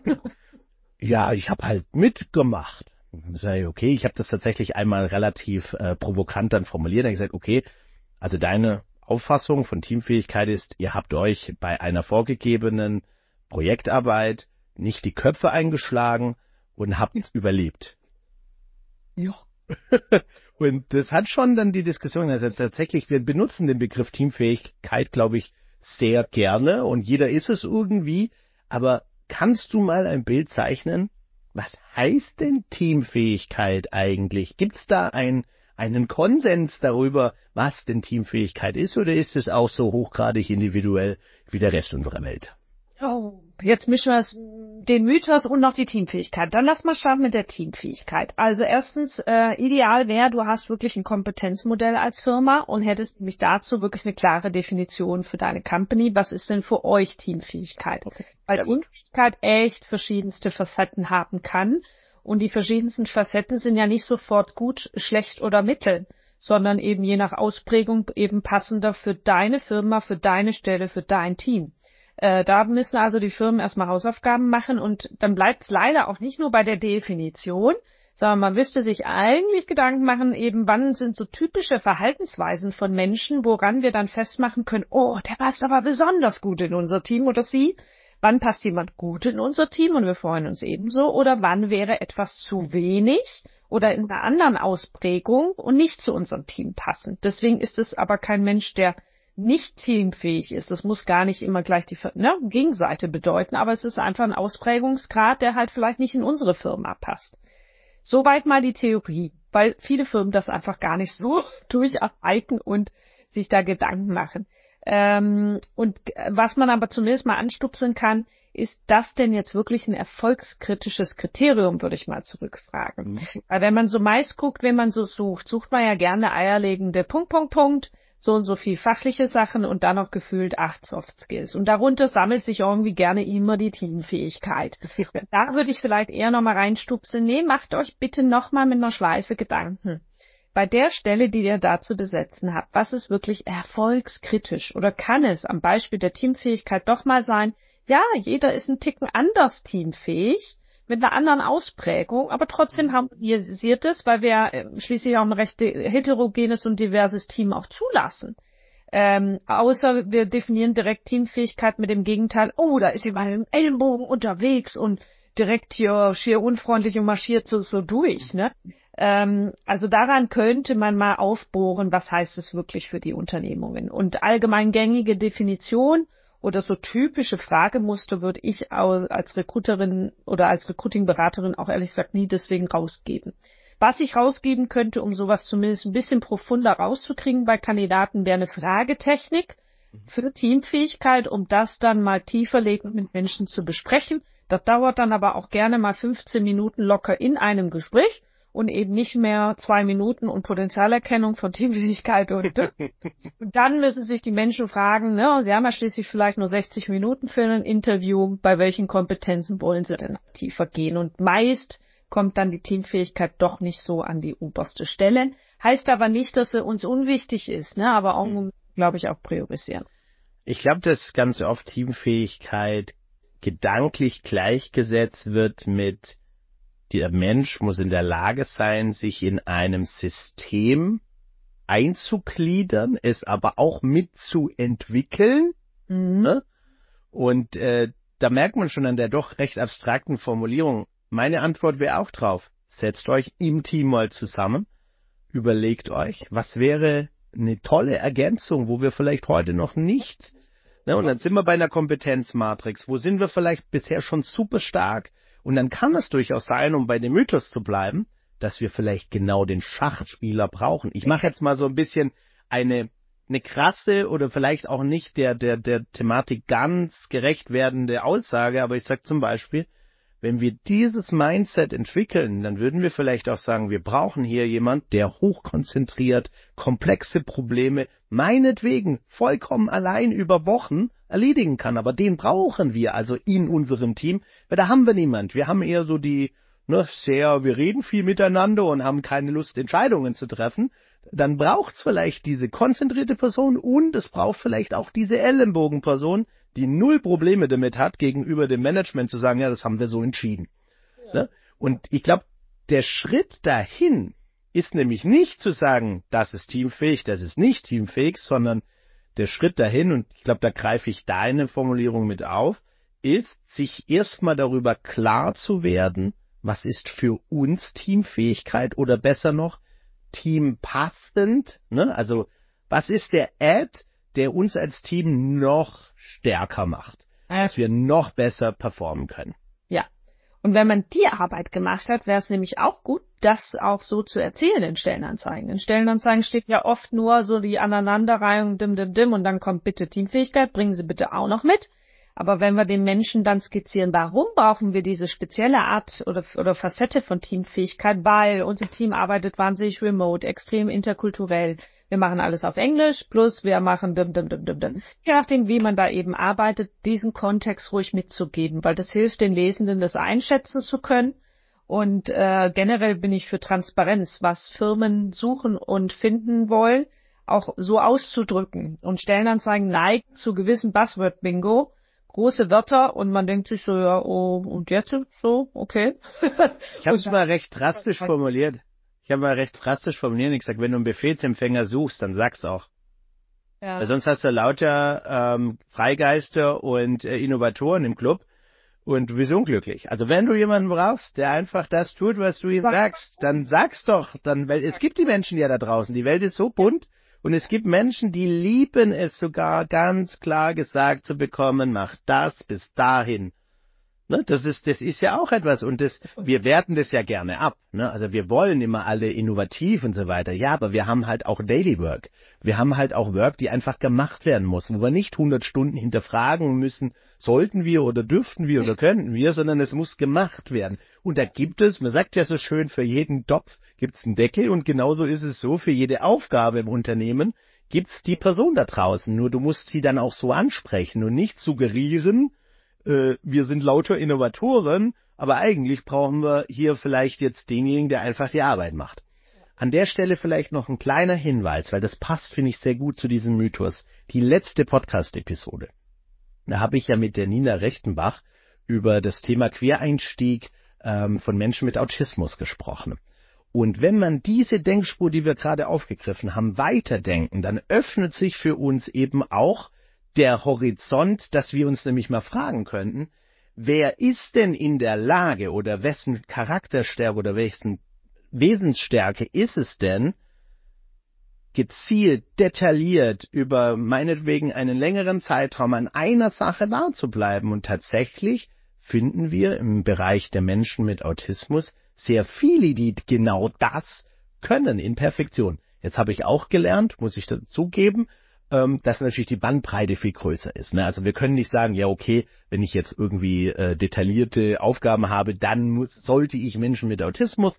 Ja, ich habe halt mitgemacht. Dann sage ich, okay, ich habe das tatsächlich einmal relativ provokant dann formuliert. Dann habe ich gesagt, okay, also deine Auffassung von Teamfähigkeit ist, ihr habt euch bei einer vorgegebenen Projektarbeit nicht die Köpfe eingeschlagen und habt überlebt. Ja. Und das hat schon dann die Diskussion, also tatsächlich, wir benutzen den Begriff Teamfähigkeit, glaube ich, sehr gerne und jeder ist es irgendwie, aber kannst du mal ein Bild zeichnen? Was heißt denn Teamfähigkeit eigentlich? Gibt es da einen Konsens darüber, was denn Teamfähigkeit ist, oder ist es auch so hochgradig individuell wie der Rest unserer Welt? Oh, jetzt mischen wir den Mythos und noch die Teamfähigkeit. Dann lass mal starten mit der Teamfähigkeit. Also erstens, ideal wäre, du hast wirklich ein Kompetenzmodell als Firma und hättest nämlich dazu wirklich eine klare Definition für deine Company. Was ist denn für euch Teamfähigkeit? Okay. Weil Teamfähigkeit echt verschiedenste Facetten haben kann. Und die verschiedensten Facetten sind ja nicht sofort gut, schlecht oder mittel, sondern eben je nach Ausprägung eben passender für deine Firma, für deine Stelle, für dein Team. Da müssen also die Firmen erstmal Hausaufgaben machen und dann bleibt es leider auch nicht nur bei der Definition, sondern man müsste sich eigentlich Gedanken machen, eben wann sind so typische Verhaltensweisen von Menschen, woran wir dann festmachen können, oh, der passt aber besonders gut in unser Team oder sie. Wann passt jemand gut in unser Team und wir freuen uns ebenso? Oder wann wäre etwas zu wenig oder in einer anderen Ausprägung und nicht zu unserem Team passend? Deswegen ist es aber kein Mensch, der nicht teamfähig ist. Das muss gar nicht immer gleich die Gegenseite bedeuten, aber es ist einfach ein Ausprägungsgrad, der halt vielleicht nicht in unsere Firma passt. Soweit mal die Theorie, weil viele Firmen das einfach gar nicht so durcharbeiten und sich da Gedanken machen. Und was man aber zumindest mal anstupsen kann, ist das denn jetzt wirklich ein erfolgskritisches Kriterium, würde ich mal zurückfragen. Weil wenn man so meist guckt, wenn man so sucht man ja gerne eierlegende Punkt, so und so viel fachliche Sachen und dann noch gefühlt 8 Soft Skills. Und darunter sammelt sich irgendwie gerne immer die Teamfähigkeit. Da würde ich vielleicht eher nochmal reinstupsen. Nee, macht euch bitte nochmal mit einer Schleife Gedanken. Bei der Stelle, die ihr da zu besetzen habt, was ist wirklich erfolgskritisch? Oder kann es am Beispiel der Teamfähigkeit doch mal sein, ja, jeder ist ein Ticken anders teamfähig, mit einer anderen Ausprägung, aber trotzdem harmonisiert es, weil wir schließlich auch ein recht heterogenes und diverses Team auch zulassen. Außer wir definieren direkt Teamfähigkeit mit dem Gegenteil, oh, da ist jemand im Ellenbogen unterwegs und direkt hier schier unfreundlich und marschiert so durch, ne? Also daran könnte man mal aufbohren, was heißt es wirklich für die Unternehmungen. Und allgemein gängige Definition oder so typische Fragemuster würde ich als Recruiterin oder als Recruiting-Beraterin auch ehrlich gesagt nie deswegen rausgeben. Was ich rausgeben könnte, um sowas zumindest ein bisschen profunder rauszukriegen bei Kandidaten, wäre eine Fragetechnik für Teamfähigkeit, um das dann mal tieferlegend mit Menschen zu besprechen. Das dauert dann aber auch gerne mal 15 Minuten locker in einem Gespräch und eben nicht mehr 2 Minuten und Potenzialerkennung von Teamfähigkeit und dann müssen sich die Menschen fragen, ne, sie haben ja schließlich vielleicht nur 60 Minuten für ein Interview, bei welchen Kompetenzen wollen sie denn tiefer gehen? Und meist kommt dann die Teamfähigkeit doch nicht so an die oberste Stelle. Heißt aber nicht, dass sie uns unwichtig ist, ne, aber auch, glaube ich, auch priorisieren. Ich glaube, dass ganz oft Teamfähigkeit gedanklich gleichgesetzt wird mit der Mensch muss in der Lage sein, sich in einem System einzugliedern, es aber auch mitzuentwickeln. Ne? Und da merkt man schon an der doch recht abstrakten Formulierung, meine Antwort wäre auch drauf, setzt euch im Team mal zusammen, überlegt euch, was wäre eine tolle Ergänzung, wo wir vielleicht heute noch nicht, ne? Und dann sind wir bei einer Kompetenzmatrix, wo sind wir vielleicht bisher schon super stark. Und dann kann es durchaus sein, um bei dem Mythos zu bleiben, dass wir vielleicht genau den Schachspieler brauchen. Ich mache jetzt mal so ein bisschen eine krasse oder vielleicht auch nicht der Thematik ganz gerecht werdende Aussage, aber ich sage zum Beispiel, wenn wir dieses Mindset entwickeln, dann würden wir vielleicht auch sagen, wir brauchen hier jemand, der hochkonzentriert, komplexe Probleme, meinetwegen vollkommen allein über Wochen erledigen kann. Aber den brauchen wir also in unserem Team, weil da haben wir niemand. Wir haben eher so wir reden viel miteinander und haben keine Lust, Entscheidungen zu treffen. Dann braucht's vielleicht diese konzentrierte Person und es braucht vielleicht auch diese Ellenbogenperson, die 0 Probleme damit hat, gegenüber dem Management zu sagen, ja, das haben wir so entschieden. Ja. Ne? Und ich glaube, der Schritt dahin ist nämlich nicht zu sagen, das ist teamfähig, das ist nicht teamfähig, sondern der Schritt dahin, und ich glaube, da greife ich deine Formulierung mit auf, ist, sich erstmal darüber klar zu werden, was ist für uns Teamfähigkeit oder besser noch, teampassend, ne? Also, was ist der Add, der uns als Team noch stärker macht, dass wir noch besser performen können. Ja. Und wenn man die Arbeit gemacht hat, wäre es nämlich auch gut, das auch so zu erzählen in Stellenanzeigen. In Stellenanzeigen steht ja oft nur so die Aneinanderreihung, dim, und dann kommt bitte Teamfähigkeit, bringen Sie bitte auch noch mit. Aber wenn wir den Menschen dann skizzieren, warum brauchen wir diese spezielle Art oder Facette von Teamfähigkeit, weil unser Team arbeitet wahnsinnig remote, extrem interkulturell. Wir machen alles auf Englisch, plus wir machen dim. Je nachdem, wie man da eben arbeitet, diesen Kontext ruhig mitzugeben, weil das hilft den Lesenden, das einschätzen zu können. Und generell bin ich für Transparenz, was Firmen suchen und finden wollen, auch so auszudrücken. Und Stellenanzeigen neigen zu gewissen Buzzword-Bingo, große Wörter, und man denkt sich so, ja, oh, und jetzt so, okay. Ich habe es mal recht drastisch formuliert. Und gesagt, wenn du einen Befehlsempfänger suchst, dann sag's auch. Ja. Weil sonst hast du lauter Freigeister und Innovatoren im Club und du bist unglücklich. Also wenn du jemanden brauchst, der einfach das tut, was du ihm sagst, dann sag's doch. Weil es gibt die Menschen ja da draußen. Die Welt ist so bunt. Und es gibt Menschen, die lieben es sogar, ganz klar gesagt zu bekommen, mach das bis dahin. Ne? Das ist ja auch etwas. Und wir werten das ja gerne ab. Ne? Also wir wollen immer alle innovativ und so weiter. Ja, aber wir haben halt auch Daily Work. Wir haben halt auch Work, die einfach gemacht werden muss, wo wir nicht 100 Stunden hinterfragen müssen, sollten wir oder dürften wir oder könnten wir, sondern es muss gemacht werden. Und da gibt es, man sagt ja so schön, für jeden Topf gibt's einen Deckel, und genauso ist es so, für jede Aufgabe im Unternehmen gibt's die Person da draußen. Nur du musst sie dann auch so ansprechen und nicht suggerieren, wir sind lauter Innovatoren, aber eigentlich brauchen wir hier vielleicht jetzt denjenigen, der einfach die Arbeit macht. An der Stelle vielleicht noch ein kleiner Hinweis, weil das passt, finde ich, sehr gut zu diesem Mythos. Die letzte Podcast-Episode. Da habe ich ja mit der Nina Rechtenbach über das Thema Quereinstieg von Menschen mit Autismus gesprochen. Und wenn man diese Denkspur, die wir gerade aufgegriffen haben, weiterdenken, dann öffnet sich für uns eben auch der Horizont, dass wir uns nämlich mal fragen könnten, wer ist denn in der Lage oder wessen Charakterstärke oder wessen Wesensstärke ist es denn, gezielt, detailliert über meinetwegen einen längeren Zeitraum an einer Sache wahr zu bleiben. Und tatsächlich finden wir im Bereich der Menschen mit Autismus sehr viele, die genau das können in Perfektion. Jetzt habe ich auch gelernt, muss ich dazugeben, dass natürlich die Bandbreite viel größer ist. Ne? Also wir können nicht sagen, ja okay, wenn ich jetzt irgendwie detaillierte Aufgaben habe, dann sollte ich Menschen mit Autismus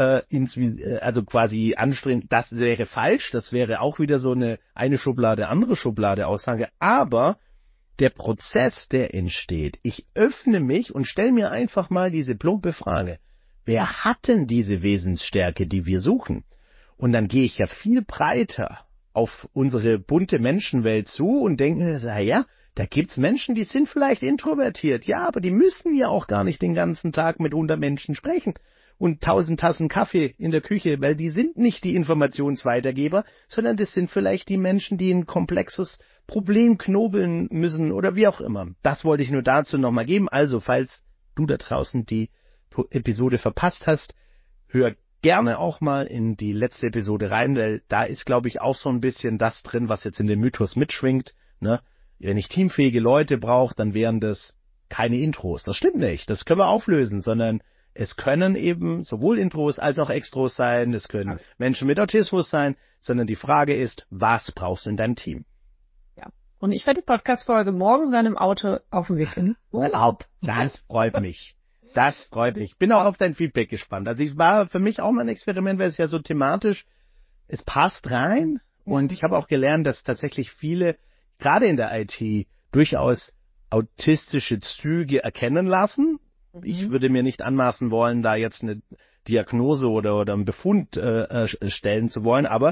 also quasi anstreben. Das wäre falsch, das wäre auch wieder so eine Schublade, andere Schublade Aussage. Aber der Prozess, der entsteht, ich öffne mich und stelle mir einfach mal diese plumpe Frage, wer hat denn diese Wesensstärke, die wir suchen? Und dann gehe ich ja viel breiter auf unsere bunte Menschenwelt zu und denke mir, ja, da gibt's Menschen, die sind vielleicht introvertiert, ja, aber die müssen ja auch gar nicht den ganzen Tag mit Menschen sprechen und 1000 Tassen Kaffee in der Küche, weil die sind nicht die Informationsweitergeber, sondern das sind vielleicht die Menschen, die ein komplexes Problem knobeln müssen oder wie auch immer. Das wollte ich nur dazu nochmal geben. Also, falls du da draußen die Episode verpasst hast, hör gerne auch mal in die letzte Episode rein, weil da ist, glaube ich, auch so ein bisschen das drin, was jetzt in dem Mythos mitschwingt. Ne? Wenn ich teamfähige Leute brauche, dann wären das keine Intros. Das stimmt nicht, das können wir auflösen, sondern es können eben sowohl Intros als auch Extros sein, es können Menschen mit Autismus sein, sondern die Frage ist, was brauchst du in deinem Team? Ja, und ich werde die Podcast-Folge morgen dann im Auto auf dem Weg hin. Urlaub, das freut mich. Das freut mich. Ich bin auch auf dein Feedback gespannt. Also es war für mich auch mal ein Experiment, weil es ja so thematisch, es passt rein. Und ich habe auch gelernt, dass tatsächlich viele, gerade in der IT, durchaus autistische Züge erkennen lassen. Ich würde mir nicht anmaßen wollen, da jetzt eine Diagnose oder einen Befund stellen zu wollen, aber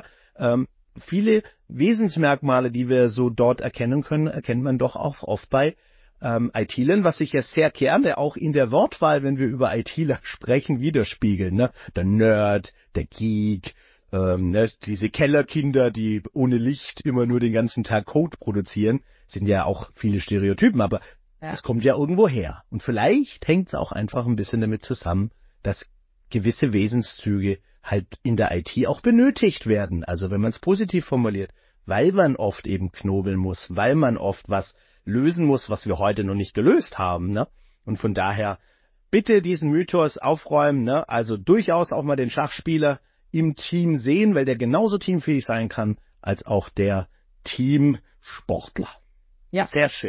viele Wesensmerkmale, die wir so dort erkennen können, erkennt man doch auch oft bei IT-Lern, was sich ja sehr gerne auch in der Wortwahl, wenn wir über ITler sprechen, widerspiegeln. Ne? Der Nerd, der Geek, ne? Diese Kellerkinder, die ohne Licht immer nur den ganzen Tag Code produzieren, sind ja auch viele Stereotypen, aber es kommt ja irgendwo her. Und vielleicht hängt es auch einfach ein bisschen damit zusammen, dass gewisse Wesenszüge halt in der IT auch benötigt werden. Also wenn man es positiv formuliert, weil man oft eben knobeln muss, weil man oft was lösen muss, was wir heute noch nicht gelöst haben. Ne? Und von daher bitte diesen Mythos aufräumen. Ne? Also durchaus auch mal den Schachspieler im Team sehen, weil der genauso teamfähig sein kann, als auch der Teamsportler. Ja. Sehr schön.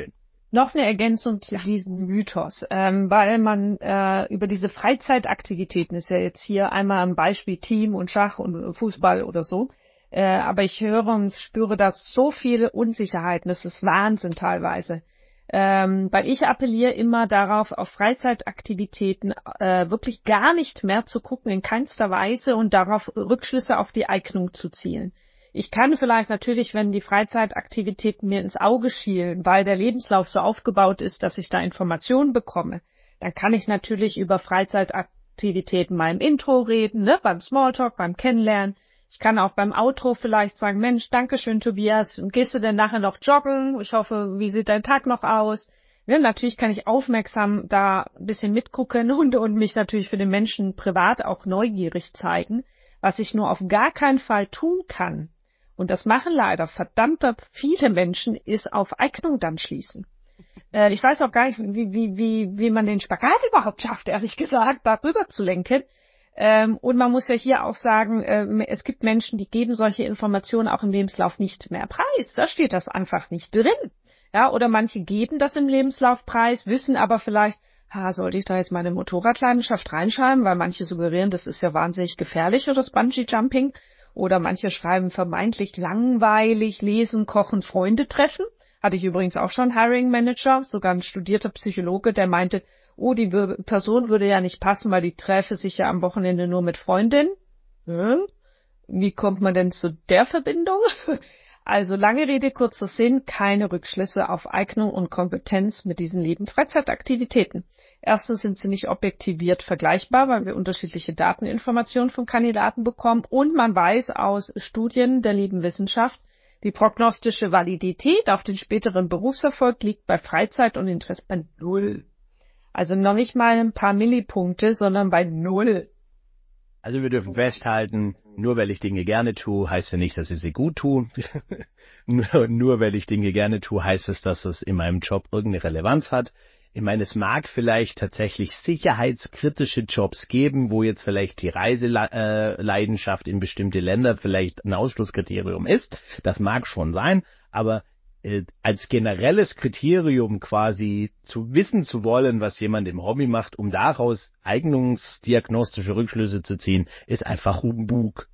Noch eine Ergänzung zu diesem Mythos, weil man über diese Freizeitaktivitäten, ist ja jetzt hier einmal ein Beispiel Team und Schach und Fußball oder so, aber ich höre und spüre da so viele Unsicherheiten, das ist Wahnsinn teilweise. Weil ich appelliere immer darauf, auf Freizeitaktivitäten wirklich gar nicht mehr zu gucken, in keinster Weise, und darauf Rückschlüsse auf die Eignung zu zielen. Ich kann vielleicht natürlich, wenn die Freizeitaktivitäten mir ins Auge schielen, weil der Lebenslauf so aufgebaut ist, dass ich da Informationen bekomme, dann kann ich natürlich über Freizeitaktivitäten mal im Intro reden, ne, beim Smalltalk, beim Kennenlernen. Ich kann auch beim Outro vielleicht sagen, Mensch, Dankeschön, Tobias, gehst du denn nachher noch joggen? Ich hoffe, wie sieht dein Tag noch aus? Ja, natürlich kann ich aufmerksam da ein bisschen mitgucken und mich natürlich für den Menschen privat auch neugierig zeigen. Was ich nur auf gar keinen Fall tun kann, und das machen leider verdammt viele Menschen, ist auf Eignung dann schließen. Ich weiß auch gar nicht, wie man den Spagat überhaupt schafft, ehrlich gesagt, da rüber zu lenken. Und man muss ja hier auch sagen, es gibt Menschen, die geben solche Informationen auch im Lebenslauf nicht mehr preis. Da steht das einfach nicht drin. Ja, oder manche geben das im Lebenslauf preis, wissen aber vielleicht, sollte ich da jetzt meine Motorradleidenschaft reinschreiben, weil manche suggerieren, das ist ja wahnsinnig gefährlich, oder das Bungee-Jumping. Oder manche schreiben vermeintlich langweilig, lesen, kochen, Freunde treffen. Hatte ich übrigens auch schon Hiring Manager, sogar ein studierter Psychologe, der meinte, die Person würde ja nicht passen, weil die treffe sich ja am Wochenende nur mit Freundinnen. Wie kommt man denn zu der Verbindung? Also lange Rede, kurzer Sinn, keine Rückschlüsse auf Eignung und Kompetenz mit diesen lieben Freizeitaktivitäten. Erstens sind sie nicht objektiviert vergleichbar, weil wir unterschiedliche Dateninformationen von Kandidaten bekommen, und man weiß aus Studien der lieben Wissenschaft, die prognostische Validität auf den späteren Berufserfolg liegt bei Freizeit und Interesse bei 0. Also noch nicht mal ein paar Millipunkte, sondern bei 0. Also wir dürfen festhalten, nur weil ich Dinge gerne tue, heißt ja nicht, dass ich sie gut tue. nur weil ich Dinge gerne tue, heißt es, dass es in meinem Job irgendeine Relevanz hat. Ich meine, es mag vielleicht tatsächlich sicherheitskritische Jobs geben, wo jetzt vielleicht die Reiseleidenschaft in bestimmte Länder vielleicht ein Ausschlusskriterium ist. Das mag schon sein, aber als generelles Kriterium quasi zu wissen zu wollen, was jemand im Hobby macht, um daraus eignungsdiagnostische Rückschlüsse zu ziehen, ist einfach Humbug.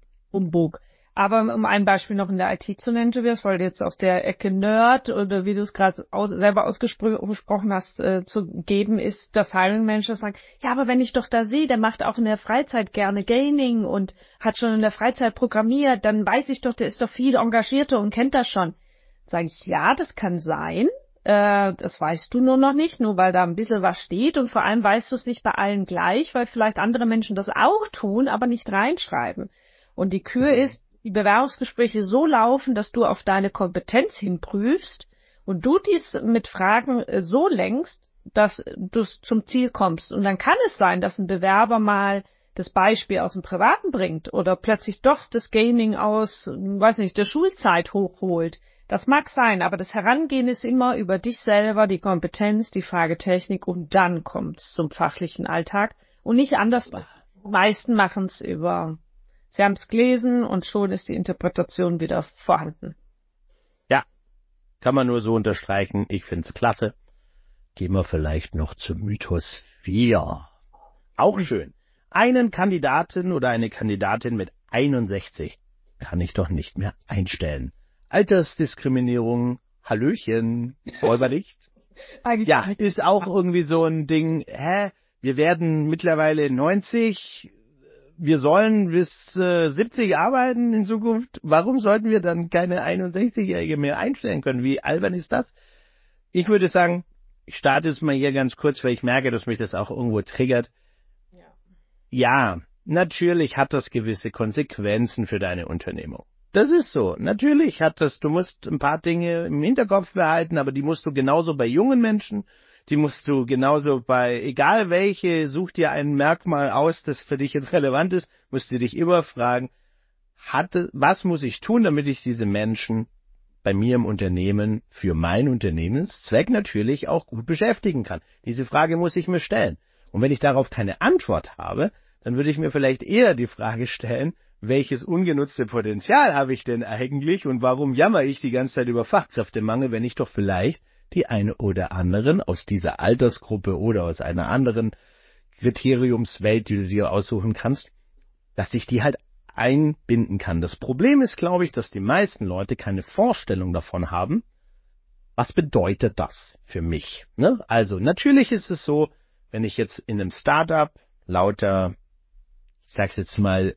Aber um ein Beispiel noch in der IT zu nennen, Tobias, weil du jetzt aus der Ecke Nerd oder wie du es gerade selber ausgesprochen hast, zu geben, ist, dass Hiring Manager sagen, ja, aber wenn ich doch da sehe, der macht auch in der Freizeit gerne Gaming und hat schon in der Freizeit programmiert, dann weiß ich doch, der ist doch viel engagierter und kennt das schon. Sage ich, ja, das kann sein, das weißt du nur noch nicht, nur weil da ein bisschen was steht, und vor allem weißt du es nicht bei allen gleich, weil vielleicht andere Menschen das auch tun, aber nicht reinschreiben. Und die Kür ist, die Bewerbungsgespräche so laufen, dass du auf deine Kompetenz hinprüfst und du dies mit Fragen so lenkst, dass du zum Ziel kommst. Und dann kann es sein, dass ein Bewerber mal das Beispiel aus dem Privaten bringt oder plötzlich doch das Gaming aus, weiß nicht, der Schulzeit hochholt. Das mag sein, aber das Herangehen ist immer über dich selber, die Kompetenz, die Fragetechnik, und dann kommt's zum fachlichen Alltag und nicht anders. Die meisten machen es über, sie haben es gelesen und schon ist die Interpretation wieder vorhanden. Ja, kann man nur so unterstreichen. Ich find's klasse. Gehen wir vielleicht noch zum Mythos 4. Auch schön. Einen Kandidaten oder eine Kandidatin mit 61 kann ich doch nicht mehr einstellen. Altersdiskriminierung, Hallöchen, Räuberlicht. Ja, ist auch irgendwie so ein Ding, wir werden mittlerweile 90, wir sollen bis 70 arbeiten in Zukunft. Warum sollten wir dann keine 61-Jährige mehr einstellen können? Wie albern ist das? Ich würde sagen, ich starte jetzt mal hier ganz kurz, weil ich merke, dass mich das auch irgendwo triggert. Ja, natürlich hat das gewisse Konsequenzen für deine Unternehmung. Das ist so. Natürlich du musst ein paar Dinge im Hinterkopf behalten, aber die musst du genauso bei jungen Menschen, die musst du genauso egal welche, such dir ein Merkmal aus, das für dich jetzt relevant ist, musst du dich immer fragen, was muss ich tun, damit ich diese Menschen bei mir im Unternehmen für meinen Unternehmenszweck natürlich auch gut beschäftigen kann. Diese Frage muss ich mir stellen. Und wenn ich darauf keine Antwort habe, dann würde ich mir vielleicht eher die Frage stellen, welches ungenutzte Potenzial habe ich denn eigentlich und warum jammer ich die ganze Zeit über Fachkräftemangel, wenn ich doch vielleicht die eine oder anderen aus dieser Altersgruppe oder aus einer anderen Kriteriumswelt, die du dir aussuchen kannst, dass ich die halt einbinden kann. Das Problem ist, glaube ich, dass die meisten Leute keine Vorstellung davon haben, was bedeutet das für mich? Ne? Also natürlich ist es so, wenn ich jetzt in einem Startup lauter, ich sag jetzt mal,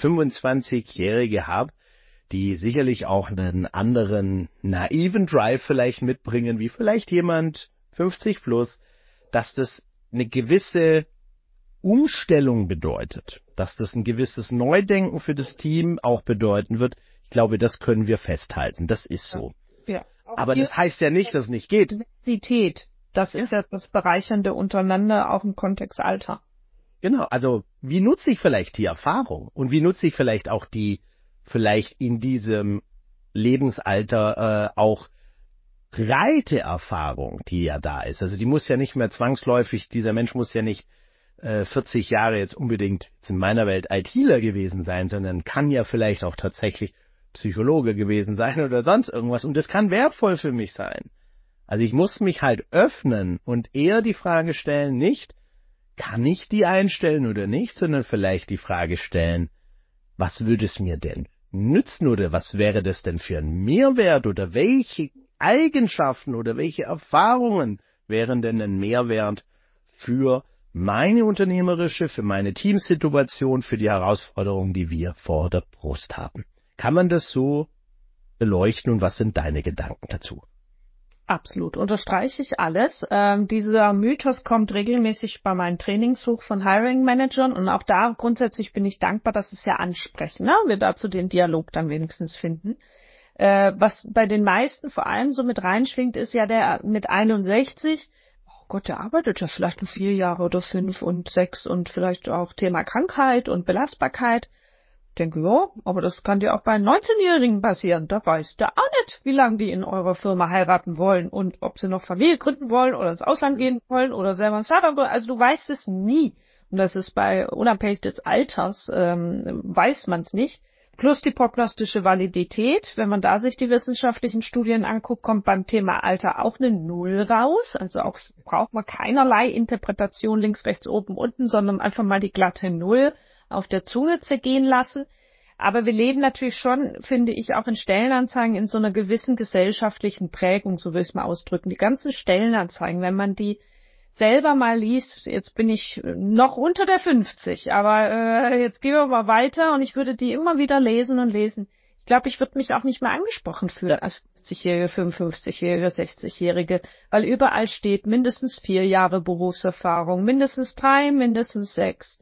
25-Jährige habe, die sicherlich auch einen anderen naiven Drive vielleicht mitbringen, wie vielleicht jemand 50 plus, dass das eine gewisse Umstellung bedeutet, dass das ein gewisses Neudenken für das Team auch bedeuten wird. Ich glaube, das können wir festhalten. Das ist so. Ja. Aber das heißt ja nicht, dass es nicht geht. Diversität, das ist ja das Bereichernde untereinander, auch im Kontext Alter. Genau, also wie nutze ich vielleicht die Erfahrung und wie nutze ich vielleicht auch die vielleicht in diesem Lebensalter auch breite Erfahrung, die ja da ist. Also die muss ja nicht mehr zwangsläufig, dieser Mensch muss ja nicht 40 Jahre jetzt unbedingt in meiner Welt ITler gewesen sein, sondern kann ja vielleicht auch tatsächlich Psychologe gewesen sein oder sonst irgendwas. Und das kann wertvoll für mich sein. Also ich muss mich halt öffnen und eher die Frage stellen, nicht, kann ich die einstellen oder nicht, sondern vielleicht die Frage stellen, was würde es mir denn nützen oder was wäre das denn für ein Mehrwert oder welche Eigenschaften oder welche Erfahrungen wären denn ein Mehrwert für meine unternehmerische, für meine Teamsituation, für die Herausforderungen, die wir vor der Brust haben. Kann man das so beleuchten und was sind deine Gedanken dazu? Absolut, unterstreiche ich alles. Dieser Mythos kommt regelmäßig bei meinen Trainings hoch von Hiring-Managern und auch da grundsätzlich bin ich dankbar, dass es ja ansprechen, ne? Wir dazu den Dialog dann wenigstens finden. Was bei den meisten vor allem so mit reinschwingt, ist ja der mit 61, oh Gott, der arbeitet ja vielleicht nur 4 Jahre oder 5 und 6 und vielleicht auch Thema Krankheit und Belastbarkeit. Ich denke, ja, aber das kann dir auch bei 19-Jährigen passieren. Da weißt du auch nicht, wie lange die in eurer Firma heiraten wollen und ob sie noch Familie gründen wollen oder ins Ausland gehen wollen oder selber ein Startup wollen. Also du weißt es nie. Und das ist unabhängig des Alters, weiß man es nicht. Plus die prognostische Validität. Wenn man da sich die wissenschaftlichen Studien anguckt, kommt beim Thema Alter auch eine Null raus. Also auch braucht man keinerlei Interpretation links, rechts, oben, unten, sondern einfach mal die glatte Null auf der Zunge zergehen lassen. Aber wir leben natürlich schon, finde ich, auch in Stellenanzeigen in so einer gewissen gesellschaftlichen Prägung, so will ich es mal ausdrücken. Die ganzen Stellenanzeigen, wenn man die selber mal liest, jetzt bin ich noch unter der 50, aber jetzt gehen wir mal weiter und ich würde die immer wieder lesen und lesen. Ich glaube, ich würde mich auch nicht mehr angesprochen fühlen als 50-Jährige, 55-Jährige, 60-Jährige, weil überall steht mindestens 4 Jahre Berufserfahrung, mindestens 3, mindestens 6.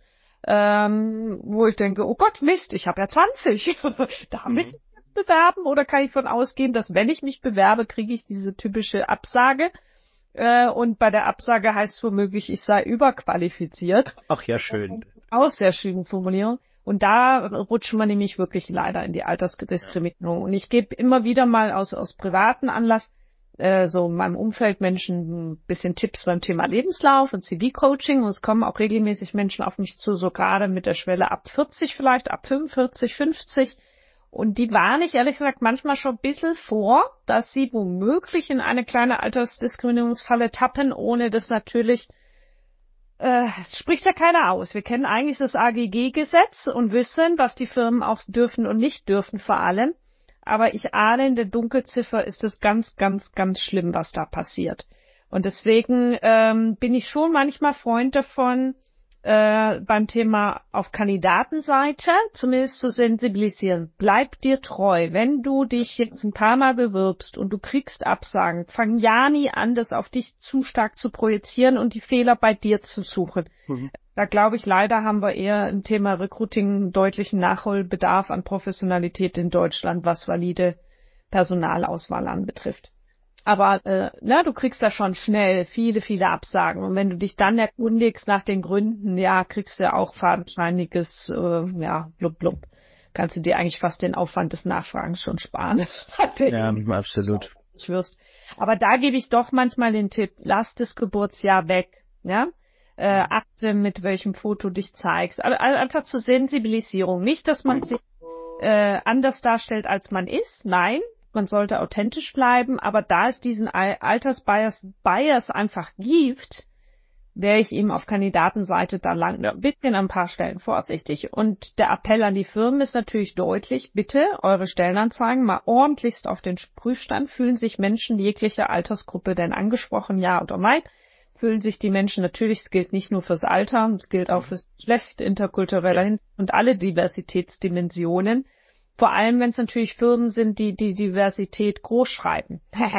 Wo ich denke, oh Gott, Mist, ich habe ja 20. Darf ich mich bewerben oder kann ich davon ausgehen, dass wenn ich mich bewerbe, kriege ich diese typische Absage? Und bei der Absage heißt es womöglich, ich sei überqualifiziert. Ach ja, schön. Auch sehr schöne Formulierung. Und da rutscht man nämlich wirklich leider in die Altersdiskriminierung. Und ich gebe immer wieder mal aus privaten Anlass so in meinem Umfeld Menschen ein bisschen Tipps beim Thema Lebenslauf und CV-Coaching. Und es kommen auch regelmäßig Menschen auf mich zu, so gerade mit der Schwelle ab 40 vielleicht, ab 45, 50. Und die warne ich ehrlich gesagt manchmal schon ein bisschen vor, dass sie womöglich in eine kleine Altersdiskriminierungsfalle tappen, ohne das natürlich, es spricht ja keiner aus. Wir kennen eigentlich das AGG-Gesetz und wissen, was die Firmen auch dürfen und nicht dürfen vor allem. Aber ich ahne, in der Dunkelziffer ist es ganz, ganz, ganz schlimm, was da passiert. Und deswegen bin ich schon manchmal Freund davon, beim Thema auf Kandidatenseite zumindest zu sensibilisieren. Bleib dir treu. Wenn du dich jetzt ein paar Mal bewirbst und du kriegst Absagen, fang ja nie an, das auf dich zu stark zu projizieren und die Fehler bei dir zu suchen. Mhm. Da glaube ich, leider haben wir eher im Thema Recruiting einen deutlichen Nachholbedarf an Professionalität in Deutschland, was valide Personalauswahl anbetrifft. Aber du kriegst da schon schnell viele, viele Absagen. Und wenn du dich dann erkundigst nach den Gründen, ja, kriegst du auch fadenscheiniges, blub, blub. Kannst du dir eigentlich fast den Aufwand des Nachfragens schon sparen. Ja, absolut. Aber da gebe ich doch manchmal den Tipp, lass das Geburtsjahr weg, ja. Achte, mit welchem Foto dich zeigst. Aber einfach zur Sensibilisierung. Nicht, dass man sich anders darstellt, als man ist. Nein. man sollte authentisch bleiben, aber da es diesen Altersbias einfach gibt, wäre ich eben auf Kandidatenseite da lang ein bisschen an ein paar Stellen vorsichtig. Und der Appell an die Firmen ist natürlich deutlich, bitte eure Stellenanzeigen mal ordentlichst auf den Prüfstand. Fühlen sich Menschen jeglicher Altersgruppe denn angesprochen, ja oder nein? Fühlen sich die Menschen natürlich, es gilt nicht nur fürs Alter, es gilt auch fürs Geschlecht, interkultureller Hintergrund und alle Diversitätsdimensionen. Vor allem, wenn es natürlich Firmen sind, die die Diversität groß schreiben.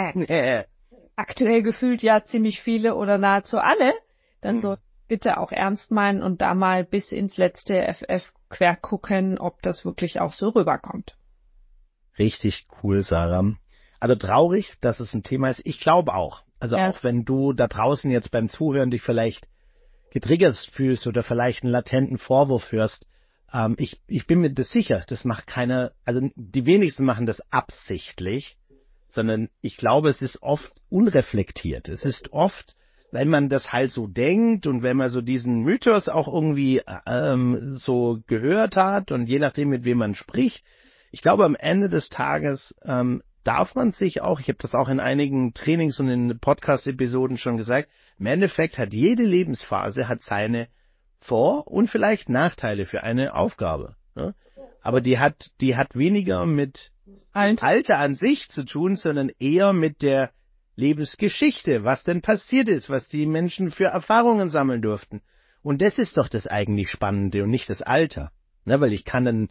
Aktuell gefühlt ja ziemlich viele oder nahezu alle. Dann so bitte auch ernst meinen und da mal bis ins letzte FF quer gucken, ob das wirklich auch so rüberkommt. Richtig cool, Sarah. Also traurig, dass es ein Thema ist. Ich glaube auch. Also auch wenn du da draußen jetzt beim Zuhören dich vielleicht getriggert fühlst oder vielleicht einen latenten Vorwurf hörst, ich bin mir das sicher, das macht keiner, also die wenigsten machen das absichtlich, sondern ich glaube, es ist oft unreflektiert. Es ist oft, wenn man das halt so denkt und wenn man so diesen Mythos auch irgendwie so gehört hat und je nachdem, mit wem man spricht, ich glaube, am Ende des Tages darf man sich auch, ich habe das auch in einigen Trainings und in Podcast-Episoden schon gesagt, im Endeffekt hat jede Lebensphase hat seine Vor- und vielleicht Nachteile für eine Aufgabe. Ne? Aber die hat weniger mit Alter an sich zu tun, sondern eher mit der Lebensgeschichte, was denn passiert ist, was die Menschen für Erfahrungen sammeln durften. Und das ist doch das eigentlich Spannende und nicht das Alter. Ne? Weil ich kann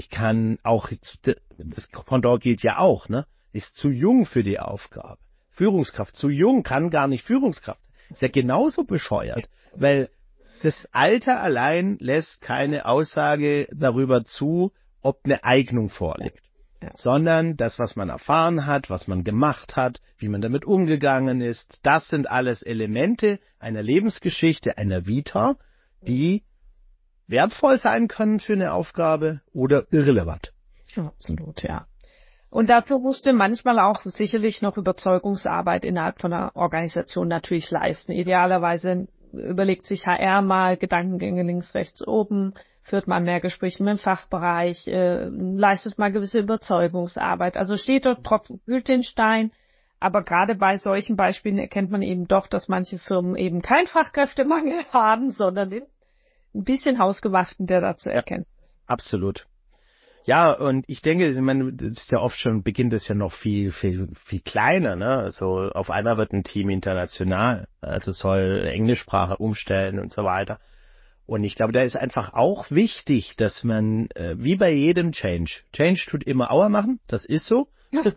auch, das Pendant gilt ja auch, ne? Ist zu jung für die Aufgabe. Führungskraft, zu jung, kann gar nicht Führungskraft. Ist ja genauso bescheuert, weil das Alter allein lässt keine Aussage darüber zu, ob eine Eignung vorliegt. Ja. Sondern das, was man erfahren hat, was man gemacht hat, wie man damit umgegangen ist, das sind alles Elemente einer Lebensgeschichte, einer Vita, die wertvoll sein können für eine Aufgabe oder irrelevant. Absolut, ja. Und dafür musste manchmal auch sicherlich noch Überzeugungsarbeit innerhalb von einer Organisation natürlich leisten. Idealerweise überlegt sich HR mal Gedankengänge links, rechts, oben, führt mal mehr Gespräche mit dem Fachbereich, leistet mal gewisse Überzeugungsarbeit. Also steht dort Tropfen kühlt den Stein. Aber gerade bei solchen Beispielen erkennt man eben doch, dass manche Firmen eben keinen Fachkräftemangel haben, sondern ein bisschen hausgemachten, der da zu erkennen ist. Absolut. Ja, und ich denke, ich meine, das ist ja oft schon, beginnt es ja noch viel kleiner, ne? Also auf einmal wird ein Team international, also soll Englischsprache umstellen und so weiter. Und ich glaube, da ist einfach auch wichtig, dass man, wie bei jedem Change tut immer Aua machen, das ist so,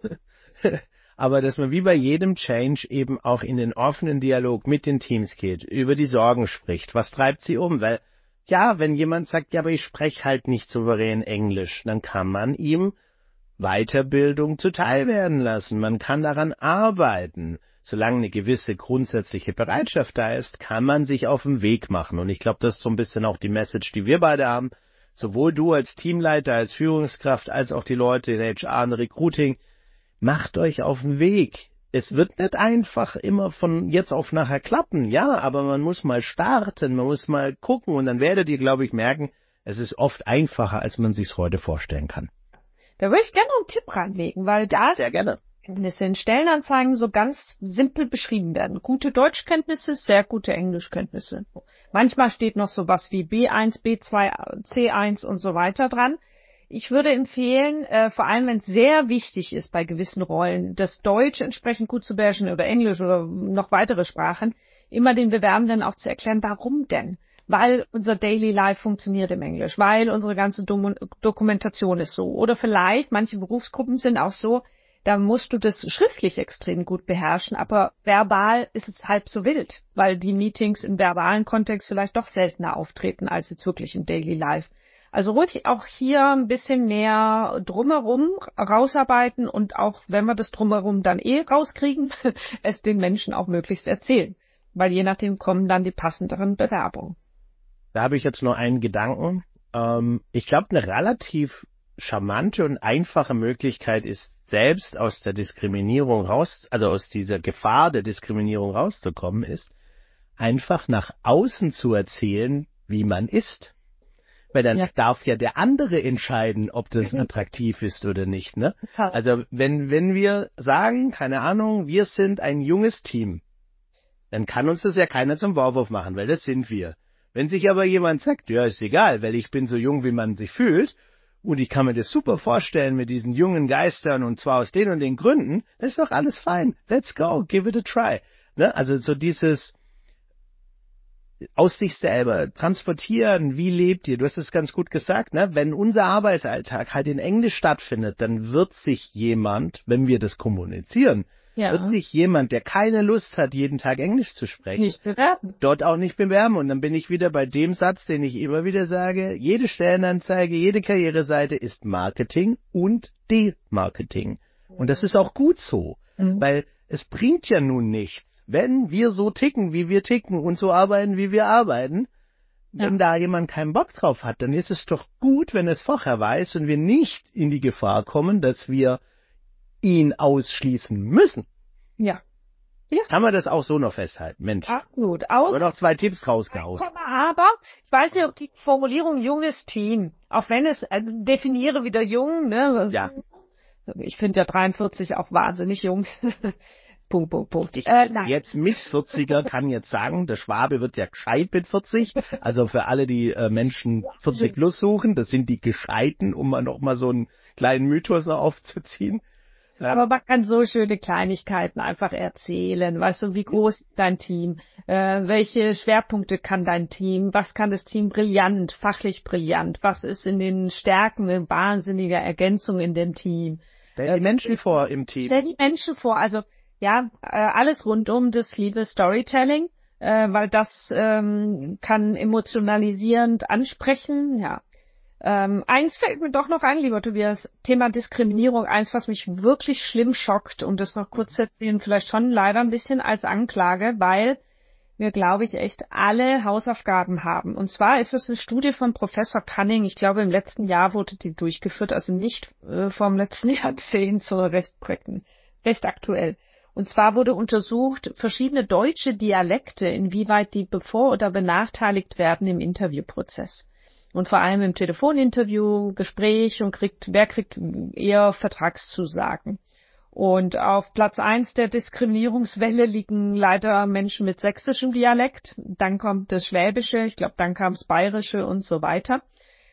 aber dass man wie bei jedem Change eben auch in den offenen Dialog mit den Teams geht, über die Sorgen spricht, was treibt sie um, weil ja, wenn jemand sagt, ja, aber ich spreche halt nicht souverän Englisch, dann kann man ihm Weiterbildung zuteil werden lassen. Man kann daran arbeiten. Solange eine gewisse grundsätzliche Bereitschaft da ist, kann man sich auf den Weg machen. Und ich glaube, das ist so ein bisschen auch die Message, die wir beide haben. Sowohl du als Teamleiter, als Führungskraft, als auch die Leute in HR und Recruiting. Macht euch auf den Weg. Es wird nicht einfach immer von jetzt auf nachher klappen, ja, aber man muss mal starten, man muss mal gucken und dann werdet ihr, glaube ich, merken, es ist oft einfacher, als man sich's heute vorstellen kann. Da würde ich gerne noch einen Tipp ranlegen, weil da sehr gerne Kenntnisse in Stellenanzeigen so ganz simpel beschrieben werden. Gute Deutschkenntnisse, sehr gute Englischkenntnisse. Manchmal steht noch sowas wie B1, B2, C1 und so weiter dran. Ich würde empfehlen, vor allem wenn es sehr wichtig ist bei gewissen Rollen, das Deutsch entsprechend gut zu beherrschen oder Englisch oder noch weitere Sprachen, immer den Bewerbenden auch zu erklären, warum denn? Weil unser Daily Life funktioniert im Englisch, weil unsere ganze Dokumentation ist so. Oder vielleicht, manche Berufsgruppen sind auch so, da musst du das schriftlich extrem gut beherrschen, aber verbal ist es halb so wild, weil die Meetings im verbalen Kontext vielleicht doch seltener auftreten als jetzt wirklich im Daily Life. Also ruhig auch hier ein bisschen mehr drumherum rausarbeiten und auch, wenn wir das drumherum dann rauskriegen, es den Menschen auch möglichst erzählen. Weil je nachdem kommen dann die passenderen Bewerbungen. Da habe ich jetzt noch einen Gedanken. Ich glaube, eine relativ charmante und einfache Möglichkeit ist, selbst aus der Diskriminierung also aus dieser Gefahr der Diskriminierung rauszukommen, ist, einfach nach außen zu erzählen, wie man ist. Weil dann darf ja der andere entscheiden, ob das attraktiv ist oder nicht, ne? Also wenn wir sagen, keine Ahnung, wir sind ein junges Team, dann kann uns das ja keiner zum Vorwurf machen, weil das sind wir. Wenn sich aber jemand sagt, ja, ist egal, weil ich bin so jung, wie man sich fühlt, und ich kann mir das super vorstellen mit diesen jungen Geistern und zwar aus den und den Gründen, das ist doch alles fein. Let's go, give it a try. Ne? Also so dieses aus sich selber transportieren, wie lebt ihr? Du hast es ganz gut gesagt, ne? Wenn unser Arbeitsalltag halt in Englisch stattfindet, dann wird sich jemand, wenn wir das kommunizieren, wird sich jemand, der keine Lust hat, jeden Tag Englisch zu sprechen, nicht bewerben. Dort auch nicht bewerben. Und dann bin ich wieder bei dem Satz, den ich immer wieder sage, jede Stellenanzeige, jede Karriereseite ist Marketing und Demarketing. Und das ist auch gut so, weil es bringt ja nun nichts, wenn wir so ticken, wie wir ticken und so arbeiten, wie wir arbeiten. Wenn da jemand keinen Bock drauf hat, dann ist es doch gut, wenn es vorher weiß und wir nicht in die Gefahr kommen, dass wir ihn ausschließen müssen. Ja. Kann man das auch so noch festhalten? Mensch. Ach, gut. Aber noch 2 Tipps rausgehauen. Aber ich weiß nicht, ob die Formulierung junges Team, auch wenn es, also definiere wieder jung, ne? Ja. Ich finde ja 43 auch wahnsinnig jung. Punkt. Ich jetzt mit 40er kann jetzt sagen, der Schwabe wird ja gescheit mit 40. Also für alle, die Menschen 40 plus suchen, das sind die Gescheiten, um mal noch mal so einen kleinen Mythos noch aufzuziehen. Aber man kann so schöne Kleinigkeiten einfach erzählen. Weißt du, wie groß ist dein Team? Welche Schwerpunkte kann dein Team? Was kann das Team brillant, fachlich brillant? Was ist in den Stärken eine wahnsinnige Ergänzung in dem Team? Stell die Menschen vor im Team. Stell die Menschen vor. Also, alles rund um das liebe Storytelling, weil das kann emotionalisierend ansprechen, ja. Eins fällt mir doch noch ein, lieber Tobias, Thema Diskriminierung, eins, was mich wirklich schlimm schockt, und das noch kurz erzählen, vielleicht schon leider ein bisschen als Anklage, weil wir, glaube ich, echt alle Hausaufgaben haben. Und zwar ist es eine Studie von Professor Cunning, ich glaube im letzten Jahr wurde die durchgeführt, also nicht vom letzten Jahrzehnt, sondern recht aktuell. Und zwar wurde untersucht, verschiedene deutsche Dialekte, inwieweit die bevor- oder benachteiligt werden im Interviewprozess. Und vor allem im Telefoninterview, Gespräch und wer kriegt eher Vertragszusagen. Und auf Platz 1 der Diskriminierungswelle liegen leider Menschen mit sächsischem Dialekt. Dann kommt das Schwäbische, ich glaube, dann kam das Bayerische und so weiter.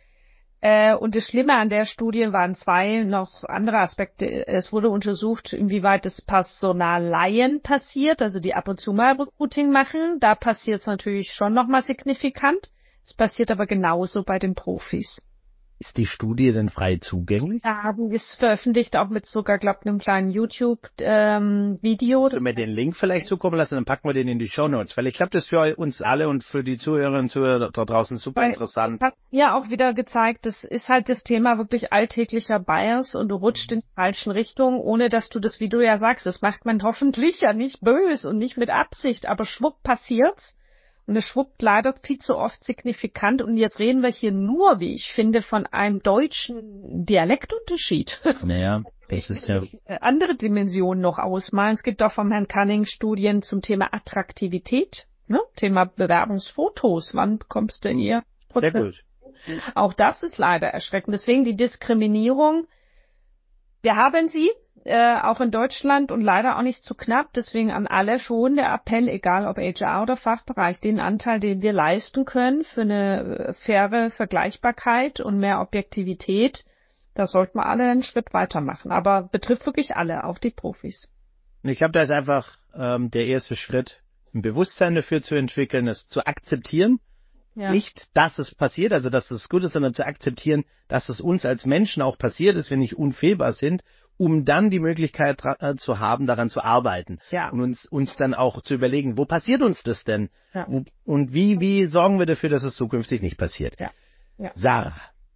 Und das Schlimme an der Studie waren 2 noch andere Aspekte. Es wurde untersucht, inwieweit das Personaleien passiert, also die ab und zu mal Recruiting machen. Da passiert es natürlich schon nochmal signifikant. Es passiert aber genauso bei den Profis. Ist die Studie denn frei zugänglich? Ja, die ist veröffentlicht, auch mit sogar, glaube ich, einem kleinen YouTube-Video. Kannst du mir den Link vielleicht zukommen lassen, dann packen wir den in die Shownotes, weil ich glaube, das ist für uns alle und für die Zuhörerinnen und Zuhörer da draußen super interessant. Hat ja auch wieder gezeigt, das ist halt das Thema wirklich alltäglicher Bias und du rutscht in die falschen Richtungen, ohne dass du das, wie du ja sagst, das macht man hoffentlich ja nicht böse und nicht mit Absicht, aber schwupp passiert's. Und es schwuppt leider viel zu oft signifikant. Und jetzt reden wir hier nur, wie ich finde, von einem deutschen Dialektunterschied. Naja, das ist ja andere Dimensionen noch ausmalen. Es gibt auch vom Herrn Cunning Studien zum Thema Attraktivität, ne? Thema Bewerbungsfotos. Wann bekommst du eher? Sehr gut. Auch das ist leider erschreckend. Deswegen die Diskriminierung. Wir haben sie. Auch in Deutschland und leider auch nicht zu knapp. Deswegen an alle schon der Appell, egal ob HR oder Fachbereich, den Anteil, den wir leisten können für eine faire Vergleichbarkeit und mehr Objektivität, da sollten wir alle einen Schritt weitermachen. Aber betrifft wirklich alle, auch die Profis. Und ich glaube, da ist einfach der erste Schritt, ein Bewusstsein dafür zu entwickeln, es zu akzeptieren. Ja. Nicht, dass es passiert, also dass es gut ist, sondern zu akzeptieren, dass es uns als Menschen auch passiert, dass wir nicht unfehlbar sind, um dann die Möglichkeit zu haben, daran zu arbeiten. Ja. Und uns dann auch zu überlegen, wo passiert uns das denn? Ja. Und wie sorgen wir dafür, dass es zukünftig nicht passiert? Ja. Ja. Sarah,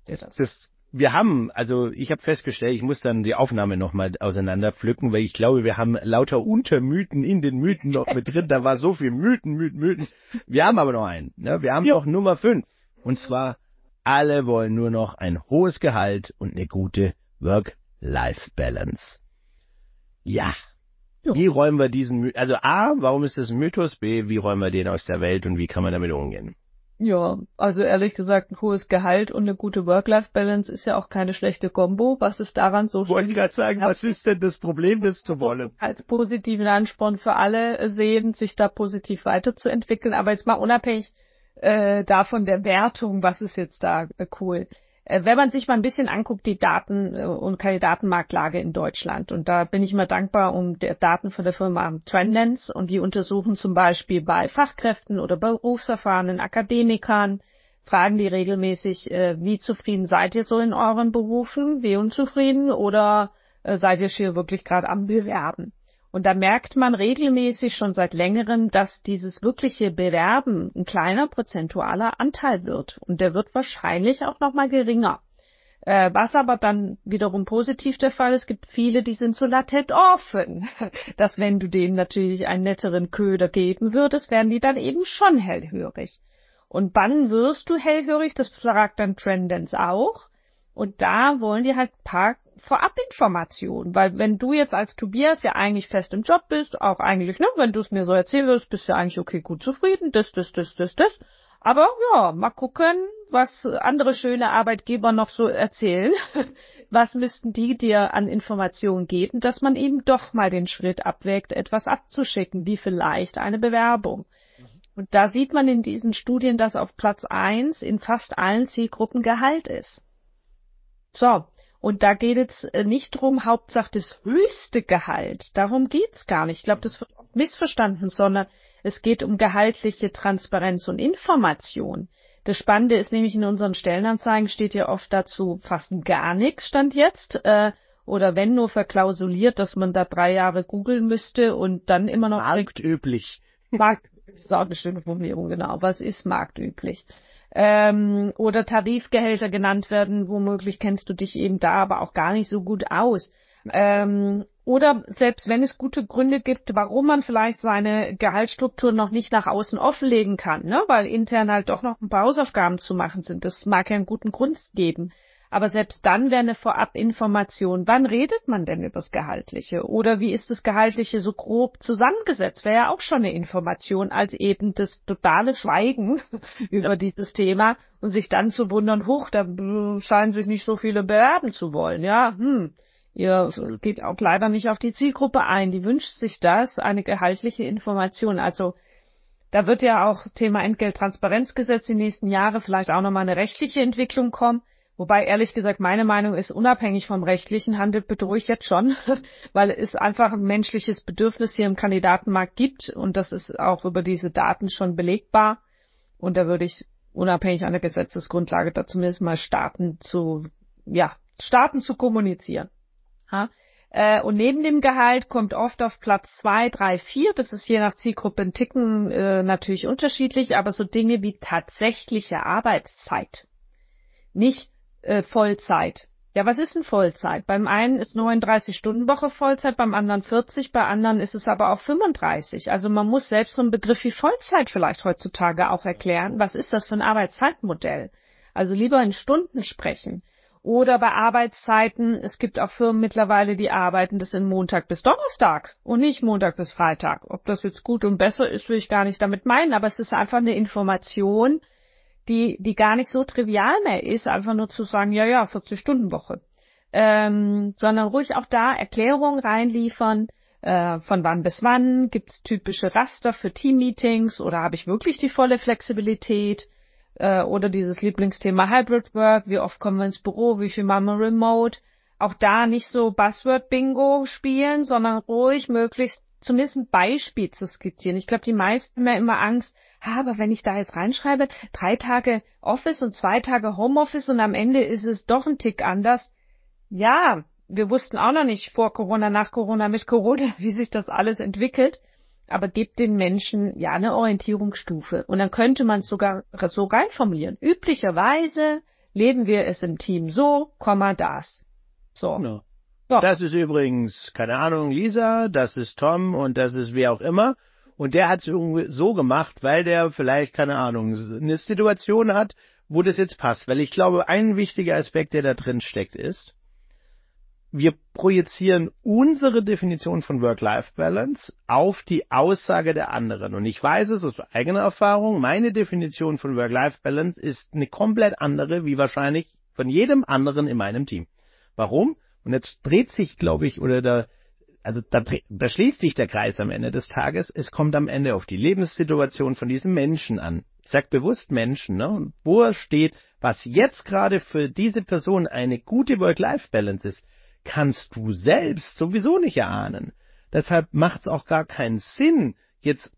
ich habe festgestellt, ich muss dann die Aufnahme nochmal auseinander pflücken, weil ich glaube, wir haben lauter Untermythen in den Mythen noch mit drin. Da war so viel Mythen. Wir haben aber noch einen. Ne? Wir haben noch Nummer 5. Und zwar, alle wollen nur noch ein hohes Gehalt und eine gute Work-Life-Balance. Ja. Wie räumen wir diesen Mythos? Also A, warum ist das ein Mythos? B, wie räumen wir den aus der Welt und wie kann man damit umgehen? Ja, also ehrlich gesagt, ein hohes Gehalt und eine gute Work-Life-Balance ist ja auch keine schlechte Kombo. Was ist daran so Wollte ich gerade sagen, was ist denn das Problem, das zu wollen? als positiven Ansporn für alle sehen, sich da positiv weiterzuentwickeln. Aber jetzt mal unabhängig davon der Wertung, was ist jetzt da cool. Wenn man sich mal ein bisschen anguckt, die Daten und Kandidatenmarktlage in Deutschland, und da bin ich mal dankbar um die Daten von der Firma Trendlens, und die untersuchen zum Beispiel bei Fachkräften oder berufserfahrenen Akademikern, fragen die regelmäßig, wie zufrieden seid ihr so in euren Berufen, wie unzufrieden, oder seid ihr hier wirklich gerade am Bewerben? Und da merkt man regelmäßig schon seit längerem, dass dieses wirkliche Bewerben ein kleiner prozentualer Anteil wird. Und der wird wahrscheinlich auch nochmal geringer. Was aber dann wiederum positiv der Fall ist, gibt viele, die sind so latent offen, dass wenn du denen natürlich einen netteren Köder geben würdest, werden die dann eben schon hellhörig. Und wann wirst du hellhörig? Das fragt dann Trendlens auch. Und da wollen die halt ein paar Vorabinformationen, weil wenn du jetzt als Tobias ja eigentlich fest im Job bist, auch eigentlich, ne, wenn du es mir so erzählen würdest, bist du ja eigentlich okay, gut zufrieden, das. Aber ja, mal gucken, was andere schöne Arbeitgeber noch so erzählen. Was müssten die dir an Informationen geben, dass man eben doch mal den Schritt abwägt, etwas abzuschicken, wie vielleicht eine Bewerbung. Und da sieht man in diesen Studien, dass auf Platz 1 in fast allen Zielgruppen Gehalt ist. So, und da geht es nicht drum, Hauptsache das höchste Gehalt. Darum geht's gar nicht. Ich glaube, das wird missverstanden, sondern es geht um gehaltliche Transparenz und Information. Das Spannende ist nämlich, in unseren Stellenanzeigen steht ja oft dazu fast gar nichts, Stand jetzt. Oder wenn nur verklausuliert, dass man da 3 Jahre googeln müsste und dann immer noch... Marktüblich. Das ist auch eine schöne Formulierung, genau. Was ist marktüblich? Oder Tarifgehälter genannt werden, womöglich kennst du dich eben da aber auch gar nicht so gut aus. Oder selbst wenn es gute Gründe gibt, warum man vielleicht seine Gehaltsstruktur noch nicht nach außen offenlegen kann, ne? Weil intern halt doch noch ein paar Hausaufgaben zu machen sind. Das mag ja einen guten Grund geben. Aber selbst dann wäre eine Vorabinformation, wann redet man denn über das Gehaltliche? Oder wie ist das Gehaltliche so grob zusammengesetzt? Wäre ja auch schon eine Information, als eben das totale Schweigen über dieses Thema und sich dann zu wundern, huch, da scheinen sich nicht so viele bewerben zu wollen. Ja, ihr geht auch leider nicht auf die Zielgruppe ein. Die wünscht sich das, eine gehaltliche Information. Also da wird ja auch Thema Entgelttransparenzgesetz die nächsten Jahre vielleicht auch nochmal eine rechtliche Entwicklung kommen. Wobei, ehrlich gesagt, meine Meinung ist, unabhängig vom Rechtlichen, handelt bitte ruhig jetzt schon, weil es einfach ein menschliches Bedürfnis hier im Kandidatenmarkt gibt und das ist auch über diese Daten schon belegbar. Und da würde ich unabhängig an der Gesetzesgrundlage da zumindest mal starten zu kommunizieren. Ja? Und neben dem Gehalt kommt oft auf Platz 2, 3, 4, das ist je nach Zielgruppe ein Ticken natürlich unterschiedlich, aber so Dinge wie tatsächliche Arbeitszeit. Nicht Vollzeit. Ja, was ist denn Vollzeit? Beim einen ist 39-Stunden-Woche Vollzeit, beim anderen 40, bei anderen ist es aber auch 35. Also man muss selbst so einen Begriff wie Vollzeit vielleicht heutzutage auch erklären. Was ist das für ein Arbeitszeitmodell? Also lieber in Stunden sprechen. Oder bei Arbeitszeiten, es gibt auch Firmen mittlerweile, die arbeiten das in Montag bis Donnerstag und nicht Montag bis Freitag. Ob das jetzt gut und besser ist, will ich gar nicht damit meinen, aber es ist einfach eine Information, die gar nicht so trivial mehr ist, einfach nur zu sagen, 40-Stunden-Woche. Sondern ruhig auch da Erklärungen reinliefern, von wann bis wann, gibt's typische Raster für Teammeetings oder habe ich wirklich die volle Flexibilität? Oder dieses Lieblingsthema Hybrid Work, wie oft kommen wir ins Büro, wie viel machen wir remote? Auch da nicht so Buzzword-Bingo spielen, sondern ruhig möglichst zumindest ein Beispiel zu skizzieren. Ich glaube, die meisten haben ja immer Angst, aber wenn ich da jetzt reinschreibe, 3 Tage Office und 2 Tage Homeoffice und am Ende ist es doch ein Tick anders. Ja, wir wussten auch noch nicht vor Corona, nach Corona, mit Corona, wie sich das alles entwickelt. Aber gebt den Menschen ja eine Orientierungsstufe. Und dann könnte man es sogar so reinformulieren. Üblicherweise leben wir es im Team so, das. So. No. Ja. Das ist übrigens, keine Ahnung, Lisa, das ist Tom und das ist wer auch immer. Und der hat es irgendwie so gemacht, weil der vielleicht, keine Ahnung, eine Situation hat, wo das jetzt passt. Weil ich glaube, ein wichtiger Aspekt, der da drin steckt, ist, wir projizieren unsere Definition von Work-Life-Balance auf die Aussage der anderen. Und ich weiß es aus eigener Erfahrung, meine Definition von Work-Life-Balance ist eine komplett andere, wie wahrscheinlich von jedem anderen in meinem Team. Warum? Und jetzt dreht sich, glaube ich, da schließt sich der Kreis am Ende des Tages. Es kommt am Ende auf die Lebenssituation von diesem Menschen an. Ich sage bewusst Menschen, ne? Und wo er steht, was jetzt gerade für diese Person eine gute Work-Life-Balance ist, kannst du selbst sowieso nicht erahnen. Deshalb macht es auch gar keinen Sinn, jetzt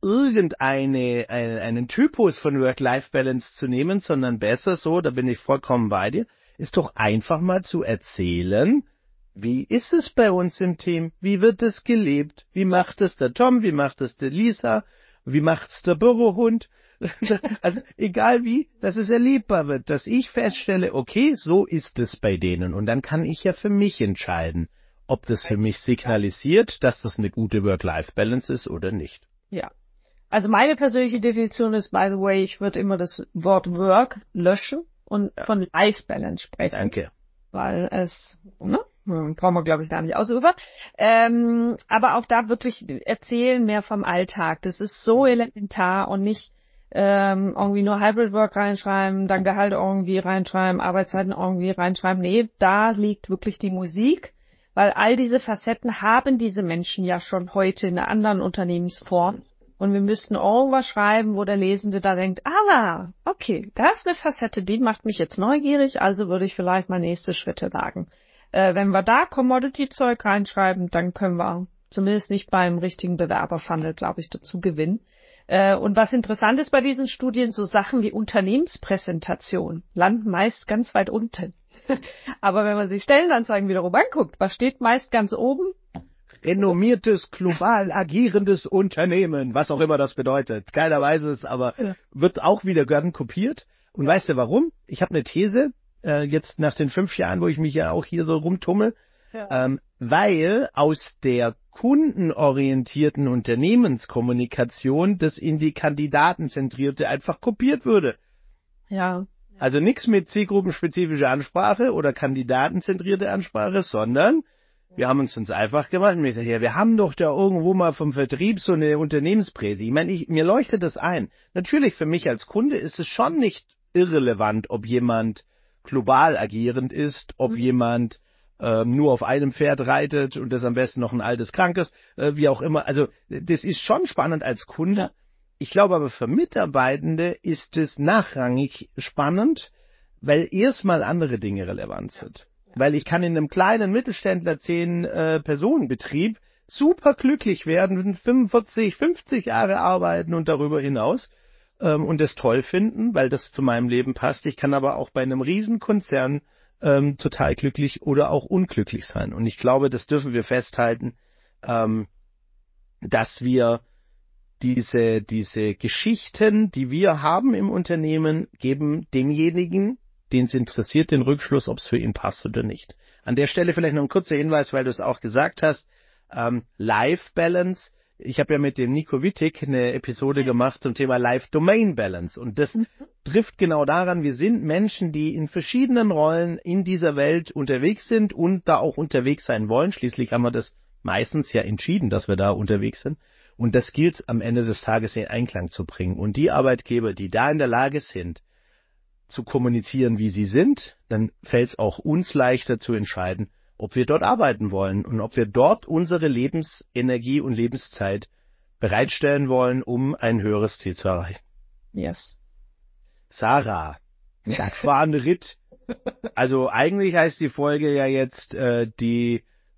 einen Typus von Work-Life-Balance zu nehmen, sondern besser so, da bin ich vollkommen bei dir, ist doch einfach mal zu erzählen, wie ist es bei uns im Team? Wie wird es gelebt? Wie macht es der Tom? Wie macht es der Lisa? Wie macht's der Bürohund? Also egal wie, dass es erlebbar wird, dass ich feststelle, okay, so ist es bei denen. Und dann kann ich ja für mich entscheiden, ob das für mich signalisiert, dass das eine gute Work-Life-Balance ist oder nicht. Ja. Also meine persönliche Definition ist, by the way, ich würde immer das Wort Work löschen und von Life-Balance sprechen. Danke. Weil es, ne? Brauchen wir, glaube ich, gar nicht ausüber. Aber auch da wirklich erzählen mehr vom Alltag. Das ist so elementar und nicht irgendwie nur Hybrid Work reinschreiben, dann Gehalt irgendwie reinschreiben, Arbeitszeiten irgendwie reinschreiben. Nee, da liegt wirklich die Musik, weil all diese Facetten haben diese Menschen ja schon heute in einer anderen Unternehmensform. Und wir müssten irgendwas schreiben, wo der Lesende da denkt, okay, das ist eine Facette, die macht mich jetzt neugierig, also würde ich vielleicht mal nächste Schritte wagen. Wenn wir da Commodity-Zeug reinschreiben, dann können wir zumindest nicht beim richtigen Bewerberfunnel, glaube ich, dazu gewinnen. Und was interessant ist bei diesen Studien, so Sachen wie Unternehmenspräsentation landen meist ganz weit unten. Aber wenn man sich Stellenanzeigen wiederum anguckt, was steht meist ganz oben? Renommiertes, global agierendes Unternehmen, was auch immer das bedeutet. Keiner weiß es, aber wird auch wieder gern kopiert. Und weißt du warum? Ich habe eine These, jetzt nach den 5 Jahren, wo ich mich ja auch hier so rumtummel, weil aus der kundenorientierten Unternehmenskommunikation das in die Kandidatenzentrierte einfach kopiert würde. Ja. Also nichts mit zielgruppenspezifischer Ansprache oder kandidatenzentrierte Ansprache, sondern wir haben uns einfach gemacht. Und ich sage, ja, wir haben doch da irgendwo mal vom Vertrieb so eine Unternehmenspräse. Ich meine, mir leuchtet das ein. Natürlich für mich als Kunde ist es schon nicht irrelevant, ob jemand global agierend ist, ob jemand nur auf einem Pferd reitet und das am besten noch ein altes, krankes, wie auch immer. Also das ist schon spannend als Kunde. Ich glaube aber für Mitarbeitende ist es nachrangig spannend, weil erstmal andere Dinge relevant sind. Weil ich kann in einem kleinen Mittelständler 10-Personen-Betrieb super glücklich werden, 45, 50 Jahre arbeiten und darüber hinaus und das toll finden, weil das zu meinem Leben passt. Ich kann aber auch bei einem Riesenkonzern total glücklich oder auch unglücklich sein. Und ich glaube, das dürfen wir festhalten, dass wir diese Geschichten, die wir haben im Unternehmen, geben demjenigen, den es interessiert, den Rückschluss, ob es für ihn passt oder nicht. An der Stelle vielleicht noch ein kurzer Hinweis, weil du es auch gesagt hast, Life Balance. Ich habe ja mit dem Nico Wittig eine Episode gemacht zum Thema Life Domain Balance. Und das trifft genau daran, wir sind Menschen, die in verschiedenen Rollen in dieser Welt unterwegs sind und da auch unterwegs sein wollen. Schließlich haben wir das meistens ja entschieden, dass wir da unterwegs sind. Und das gilt am Ende des Tages in Einklang zu bringen. Und die Arbeitgeber, die da in der Lage sind, zu kommunizieren, wie sie sind, dann fällt es auch uns leichter zu entscheiden, ob wir dort arbeiten wollen und ob wir dort unsere Lebensenergie und Lebenszeit bereitstellen wollen, um ein höheres Ziel zu erreichen. Yes. Sarah, das war ein Ritt. Also eigentlich heißt die Folge ja jetzt die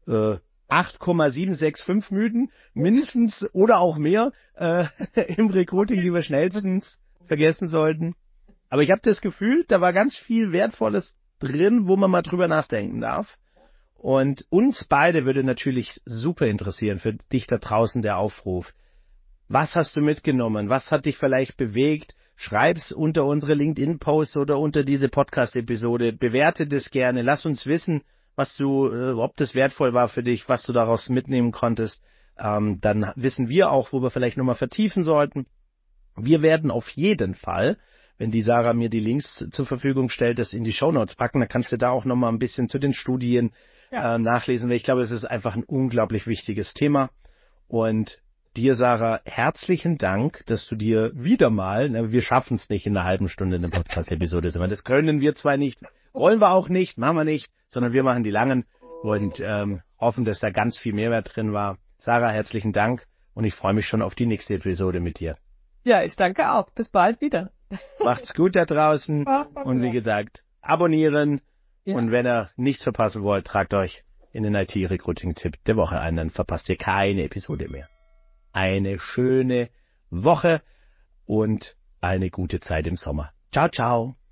8,765 Mythen, mindestens oder auch mehr im Recruiting, die wir schnellstens vergessen sollten. Aber ich habe das Gefühl, da war ganz viel Wertvolles drin, wo man mal drüber nachdenken darf. Und uns beide würde natürlich super interessieren, für dich da draußen der Aufruf. Was hast du mitgenommen? Was hat dich vielleicht bewegt? Schreib's unter unsere LinkedIn-Posts oder unter diese Podcast-Episode. Bewerte das gerne. Lass uns wissen, ob das wertvoll war für dich, was du daraus mitnehmen konntest. Dann wissen wir auch, wo wir vielleicht nochmal vertiefen sollten. Wir werden auf jeden Fall, wenn die Sarah mir die Links zur Verfügung stellt, das in die Shownotes packen. Da kannst du da auch nochmal ein bisschen zu den Studien nachlesen will. Ich glaube, es ist einfach ein unglaublich wichtiges Thema. Und dir, Sarah, herzlichen Dank, dass du dir wieder mal, wir schaffen es nicht in einer halben Stunde eine Podcast-Episode, das können wir zwar nicht, wollen wir auch nicht, machen wir nicht, sondern wir machen die langen und hoffen, dass da ganz viel Mehrwert drin war. Sarah, herzlichen Dank und ich freue mich schon auf die nächste Episode mit dir. Ja, ich danke auch. Bis bald wieder. Macht's gut da draußen und wie gesagt, abonnieren und wenn ihr nichts verpassen wollt, tragt euch in den IT-Recruiting-Tipp der Woche ein, dann verpasst ihr keine Episode mehr. Eine schöne Woche und eine gute Zeit im Sommer. Ciao, ciao.